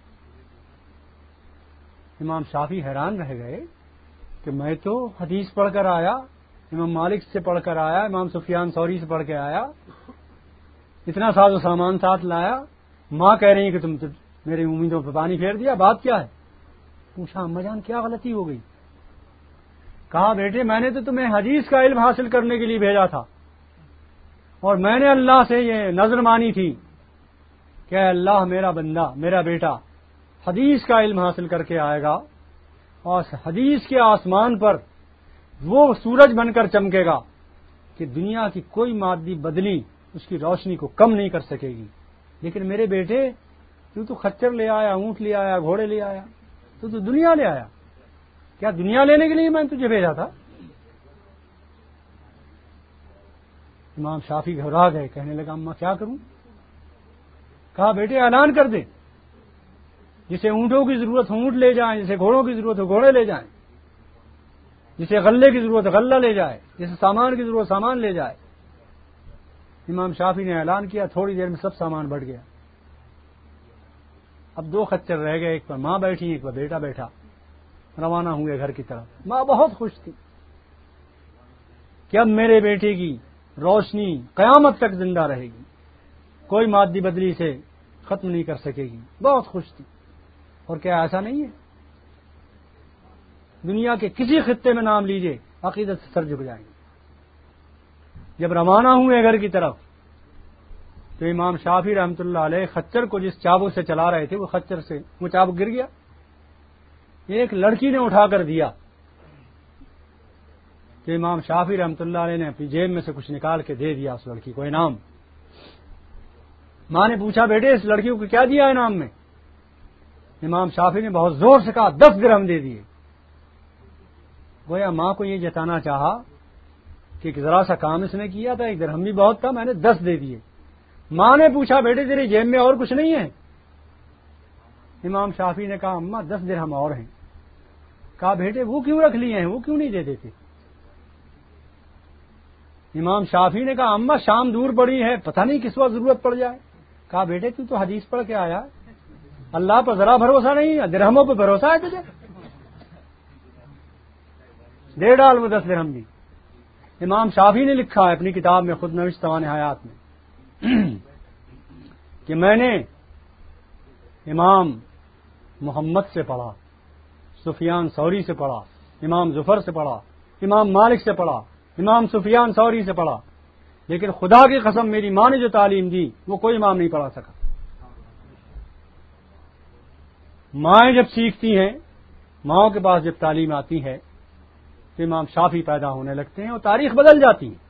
امام شافعی حیران رہ گئے کہ میں تو حدیث پڑھ کر آیا، امام مالک سے پڑھ کر آیا، امام سفیان ثوری سے پڑھ کے آیا، اتنا ساز و سامان ساتھ لایا، ماں کہہ رہی ہے کہ تم تو میری امیدوں پہ پانی پھیر دیا، بات کیا ہے؟ پوچھا اماں جان کیا غلطی ہو گئی؟ کہا بیٹے میں نے تو تمہیں حدیث کا علم حاصل کرنے کے لیے بھیجا تھا، اور میں نے اللہ سے یہ نظر مانی تھی کہ اے اللہ میرا بندہ میرا بیٹا حدیث کا علم حاصل کر کے آئے گا، اور حدیث کے آسمان پر وہ سورج بن کر چمکے گا کہ دنیا کی کوئی مادی بدلی اس کی روشنی کو کم نہیں کر سکے گی۔ لیکن میرے بیٹے تو تو خچر لے آیا، اونٹ لے آیا، گھوڑے لے آیا، تو تو دنیا لے آیا، کیا دنیا لینے کے لیے میں نے تجھے بھیجا تھا؟ امام شافعی گھبرا گئے، کہنے لگا اماں کیا کروں؟ کہا بیٹے اعلان کر دے، جسے اونٹوں کی ضرورت ہو اونٹ لے جائیں، جسے گھوڑوں کی ضرورت ہو گھوڑے لے جائیں، جسے غلے کی ضرورت غلہ لے جائے، جسے سامان کی ضرورت سامان لے جائے۔ امام شافعی نے اعلان کیا، تھوڑی دیر میں سب سامان بڑھ گیا۔ اب دو خچر رہ گئے، ایک پر ماں بیٹھی ایک پر بیٹا بیٹھا، روانہ ہوئے گھر کی طرف۔ ماں بہت خوش تھی کہ اب میرے بیٹے کی روشنی قیامت تک زندہ رہے گی، کوئی مادی بدلی سے ختم نہیں کر سکے گی، بہت خوش تھی۔ اور کیا ایسا نہیں ہے؟ دنیا کے کسی خطے میں نام لیجئے، عقیدت سے سر جھک جائیں گے۔ جب روانہ ہوئے گھر کی طرف تو امام شافعی رحمۃ اللہ علیہ خچر کو جس چابک سے چلا رہے تھے وہ خچر سے وہ چابک گر گیا، ایک لڑکی نے اٹھا کر دیا، تو امام شافعی رحمۃ اللہ علیہ نے اپنی جیب میں سے کچھ نکال کے دے دیا اس لڑکی کو انعام۔ ماں نے پوچھا بیٹے اس لڑکی کو کیا دیا انعام میں؟ امام شافعی نے بہت زور سے کہا دس درہم دے دیے۔ گویا ماں کو یہ جتانا چاہا کہ ذرا سا کام اس نے کیا تھا، ایک درہم بھی بہت تھا، میں نے دس دے دیے۔ ماں نے پوچھا بیٹے تیری جیب میں اور کچھ نہیں ہے؟ امام شافعی نے کہا اماں دس درہم اور ہیں۔ کہا بیٹے وہ کیوں رکھ لیے ہیں، وہ کیوں نہیں دے دیتے؟ امام شافعی نے کہا اماں شام دور پڑی ہے، پتہ نہیں کس وقت ضرورت پڑ جائے۔ کہا بیٹے تو تو حدیث پڑھ کے آیا، اللہ پر ذرا بھروسہ نہیں ہے، درہموں پہ بھروسہ ہے تجھے؟ دے ڈال مدثر ہم بھی. امام شافعی نے لکھا ہے اپنی کتاب میں خود نوشت سوانح حیات میں کہ میں نے امام محمد سے پڑھا، سفیان ثوری سے پڑھا، امام ظفر سے پڑھا، امام مالک سے پڑھا، امام سفیان ثوری سے پڑھا، لیکن خدا کی قسم میری ماں نے جو تعلیم دی وہ کوئی امام نہیں پڑھا سکا. مائیں جب سیکھتی ہیں، ماؤں کے پاس جب تعلیم آتی ہے تو امام شافعی پیدا ہونے لگتے ہیں اور تاریخ بدل جاتی ہے.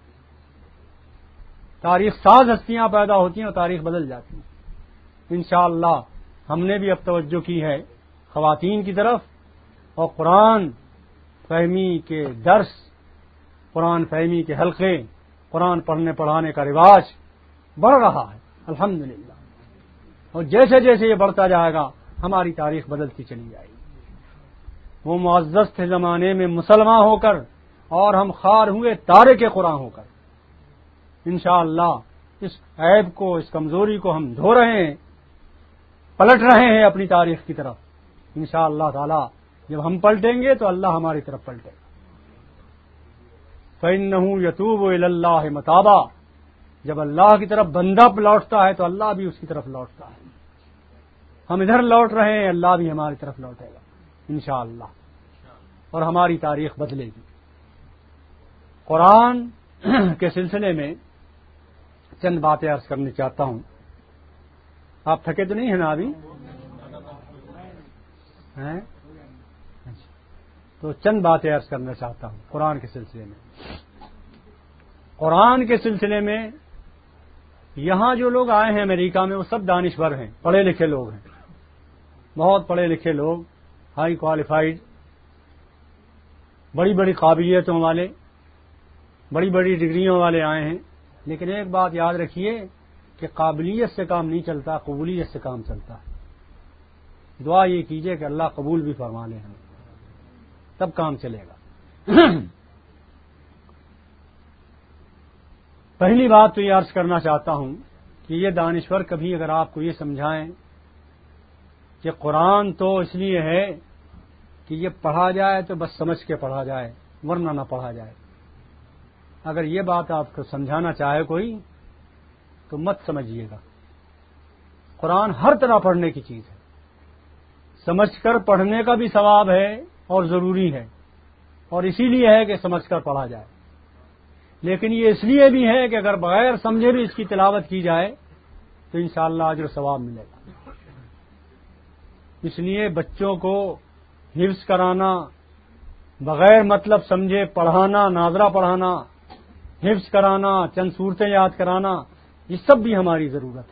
تاریخ ساز ہستیاں پیدا ہوتی ہیں اور تاریخ بدل جاتی ہے. انشاءاللہ ہم نے بھی اب توجہ کی ہے خواتین کی طرف، اور قرآن فہمی کے درس، قرآن فہمی کے حلقے، قرآن پڑھنے پڑھانے کا رواج بڑھ رہا ہے الحمدللہ. اور جیسے جیسے یہ بڑھتا جائے گا ہماری تاریخ بدلتی چلی جائے گی. وہ معزز تھے زمانے میں مسلمان ہو کر اور ہم خار ہوئے تارک قرآن ہو کر. انشاءاللہ اس عیب کو، اس کمزوری کو ہم دھو رہے ہیں، پلٹ رہے ہیں اپنی تاریخ کی طرف. انشاءاللہ تعالی جب ہم پلٹیں گے تو اللہ ہماری طرف پلٹے گا. فَإِنَّهُ يَتُوبُ إِلَى اللَّهِ مَتَابًا. جب اللہ کی طرف بندہ لوٹتا ہے تو اللہ بھی اس کی طرف لوٹتا ہے. ہم ادھر لوٹ رہے ہیں، اللہ بھی ہماری طرف لوٹے گا انشاءاللہ، اور ہماری تاریخ بدلے گی. قرآن کے سلسلے میں چند باتیں عرض کرنا چاہتا ہوں. آپ تھکے تو نہیں ہیں نا ابھی؟ ہیں؟ تو چند باتیں عرض کرنا چاہتا ہوں قرآن کے سلسلے میں. قرآن کے سلسلے میں یہاں جو لوگ آئے ہیں امریکہ میں وہ سب دانشور ہیں، پڑھے لکھے لوگ ہیں، بہت پڑھے لکھے لوگ، ہائی کوالیفائڈ، بڑی بڑی قابلیتوں والے، بڑی بڑی ڈگریوں والے آئے ہیں. لیکن ایک بات یاد رکھیے کہ قابلیت سے کام نہیں چلتا، قبولیت سے کام چلتا ہے. دعا یہ کیجئے کہ اللہ قبول بھی فرما لے ہمیں، تب کام چلے گا. پہلی بات تو یہ عرض کرنا چاہتا ہوں کہ یہ دانشور کبھی اگر آپ کو یہ سمجھائیں کہ قرآن تو اس لیے ہے کہ یہ پڑھا جائے تو بس سمجھ کے پڑھا جائے ورنہ نہ پڑھا جائے، اگر یہ بات آپ کو سمجھانا چاہے کوئی تو مت سمجھیے گا. قرآن ہر طرح پڑھنے کی چیز ہے، سمجھ کر پڑھنے کا بھی ثواب ہے اور ضروری ہے، اور اسی لیے ہے کہ سمجھ کر پڑھا جائے. لیکن یہ اس لیے بھی ہے کہ اگر بغیر سمجھے بھی اس کی تلاوت کی جائے تو انشاءاللہ اجر و ثواب ملے گا. اس لیے بچوں کو حفظ کرانا، بغیر مطلب سمجھے پڑھانا، ناظرہ پڑھانا، حفظ کرانا، چند صورتیں یاد کرانا، یہ سب بھی ہماری ضرورت ہے.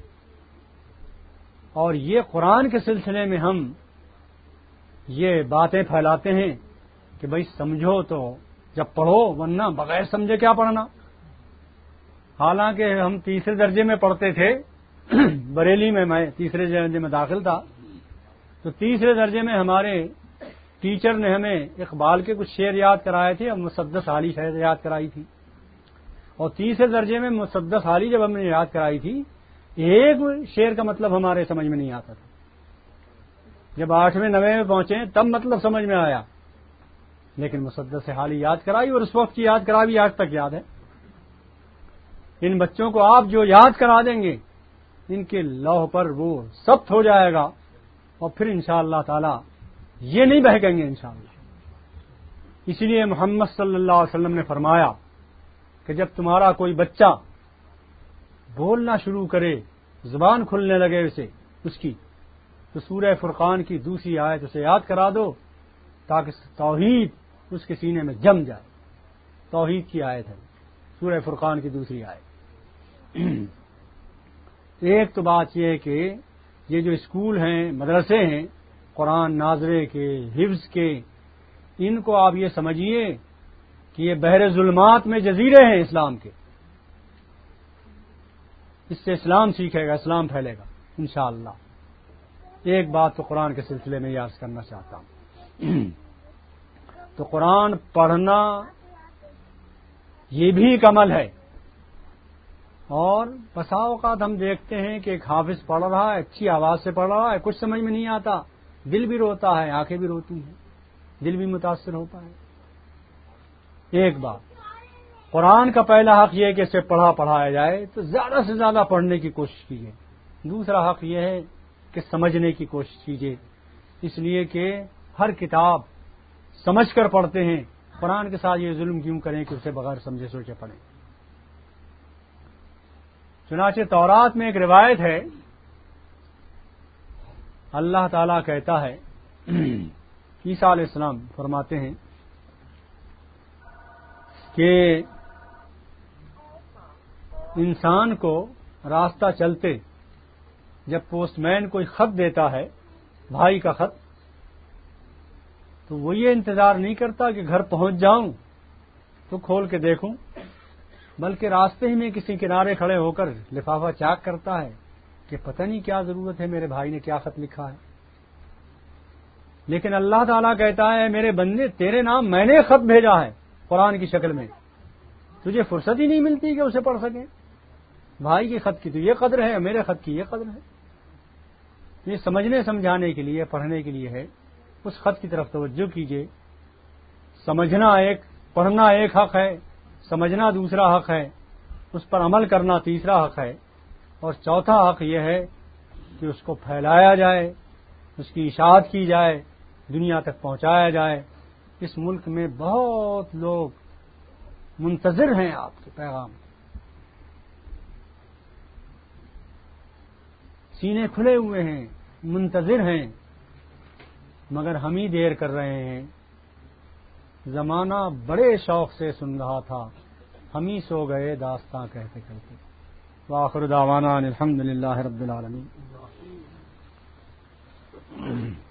اور یہ قرآن کے سلسلے میں ہم یہ باتیں پھیلاتے ہیں کہ بھائی سمجھو تو جب پڑھو، ورنہ بغیر سمجھے کیا پڑھنا. حالانکہ ہم تیسرے درجے میں پڑھتے تھے بریلی میں، میں تیسرے درجے میں داخل تھا، تو تیسرے درجے میں ہمارے ٹیچر نے ہمیں اقبال کے کچھ شعر یاد کرائے تھے اور مسدس حالی شعر یاد کرائی تھی. اور تیسرے درجے میں مسدس حالی جب ہم نے یاد کرائی تھی، ایک شعر کا مطلب ہمارے سمجھ میں نہیں آتا تھا. جب آٹھویں نویں میں پہنچے تب مطلب سمجھ میں آیا، لیکن مسدس حالی یاد کرائی اور اس وقت کی یاد کرائی آج تک یاد ہے. ان بچوں کو آپ جو یاد کرا دیں گے ان کے لوح پر وہ ثبت ہو جائے گا، اور پھر انشاءاللہ تعالی یہ نہیں بہکیں گے انشاءاللہ. اسی لیے محمد صلی اللہ علیہ وسلم نے فرمایا کہ جب تمہارا کوئی بچہ بولنا شروع کرے، زبان کھلنے لگے اسے اس کی، تو سورہ فرقان کی دوسری آیت اسے یاد کرا دو تاکہ توحید اس کے سینے میں جم جائے. توحید کی آیت ہے سورہ فرقان کی دوسری آیت. ایک تو بات یہ ہے کہ یہ جو اسکول ہیں، مدرسے ہیں قرآن ناظرے کے، حفظ کے، ان کو آپ یہ سمجھیے کہ یہ بحر ظلمات میں جزیرے ہیں اسلام کے. اس سے اسلام سیکھے گا، اسلام پھیلے گا انشاءاللہ. ایک بات تو قرآن کے سلسلے میں یہ عرض کرنا چاہتا ہوں. تو قرآن پڑھنا یہ بھی ایک عمل ہے، اور بسا اوقات ہم دیکھتے ہیں کہ ایک حافظ پڑھ رہا ہے، اچھی آواز سے پڑھ رہا ہے، کچھ سمجھ میں نہیں آتا، دل بھی روتا ہے، آنکھیں بھی روتی ہیں، دل بھی متاثر ہوتا ہے. ایک بات، قرآن کا پہلا حق یہ ہے کہ اسے پڑھا پڑھایا جائے تو زیادہ سے زیادہ پڑھنے کی کوشش کیجیے. دوسرا حق یہ ہے کہ سمجھنے کی کوشش کیجیے، اس لیے کہ ہر کتاب سمجھ کر پڑھتے ہیں. قرآن کے ساتھ یہ ظلم کیوں کریں کہ اسے بغیر سمجھے سوچے پڑھیں. چنانچہ تورات میں ایک روایت ہے، اللہ تعالیٰ کہتا ہے، عیسیٰ علیہ السلام فرماتے ہیں کہ انسان کو راستہ چلتے جب پوسٹ مین کوئی خط دیتا ہے، بھائی کا خط، تو وہ یہ انتظار نہیں کرتا کہ گھر پہنچ جاؤں تو کھول کے دیکھوں، بلکہ راستے ہی میں کسی کنارے کھڑے ہو کر لفافہ چاک کرتا ہے کہ پتہ نہیں کیا ضرورت ہے، میرے بھائی نے کیا خط لکھا ہے. لیکن اللہ تعالیٰ کہتا ہے میرے بندے تیرے نام میں نے خط بھیجا ہے قرآن کی شکل میں، تجھے فرصت ہی نہیں ملتی کہ اسے پڑھ سکیں. بھائی کے خط کی تو یہ قدر ہے، میرے خط کی یہ قدر ہے. یہ سمجھنے سمجھانے کے لیے، پڑھنے کے لیے ہے. اس خط کی طرف توجہ کیجیے. سمجھنا ایک، پڑھنا ایک حق ہے، سمجھنا دوسرا حق ہے، اس پر عمل کرنا تیسرا حق ہے، اور چوتھا حق یہ ہے کہ اس کو پھیلایا جائے، اس کی اشاعت کی جائے، دنیا تک پہنچایا جائے. اس ملک میں بہت لوگ منتظر ہیں آپ کے پیغام، سینے کھلے ہوئے ہیں، منتظر ہیں، مگر ہم ہی دیر کر رہے ہیں. زمانہ بڑے شوق سے سن رہا تھا، ہم ہی سو گئے داستاں کہتے کہتے. وآخر دعوانا الحمد للہ رب العالمین.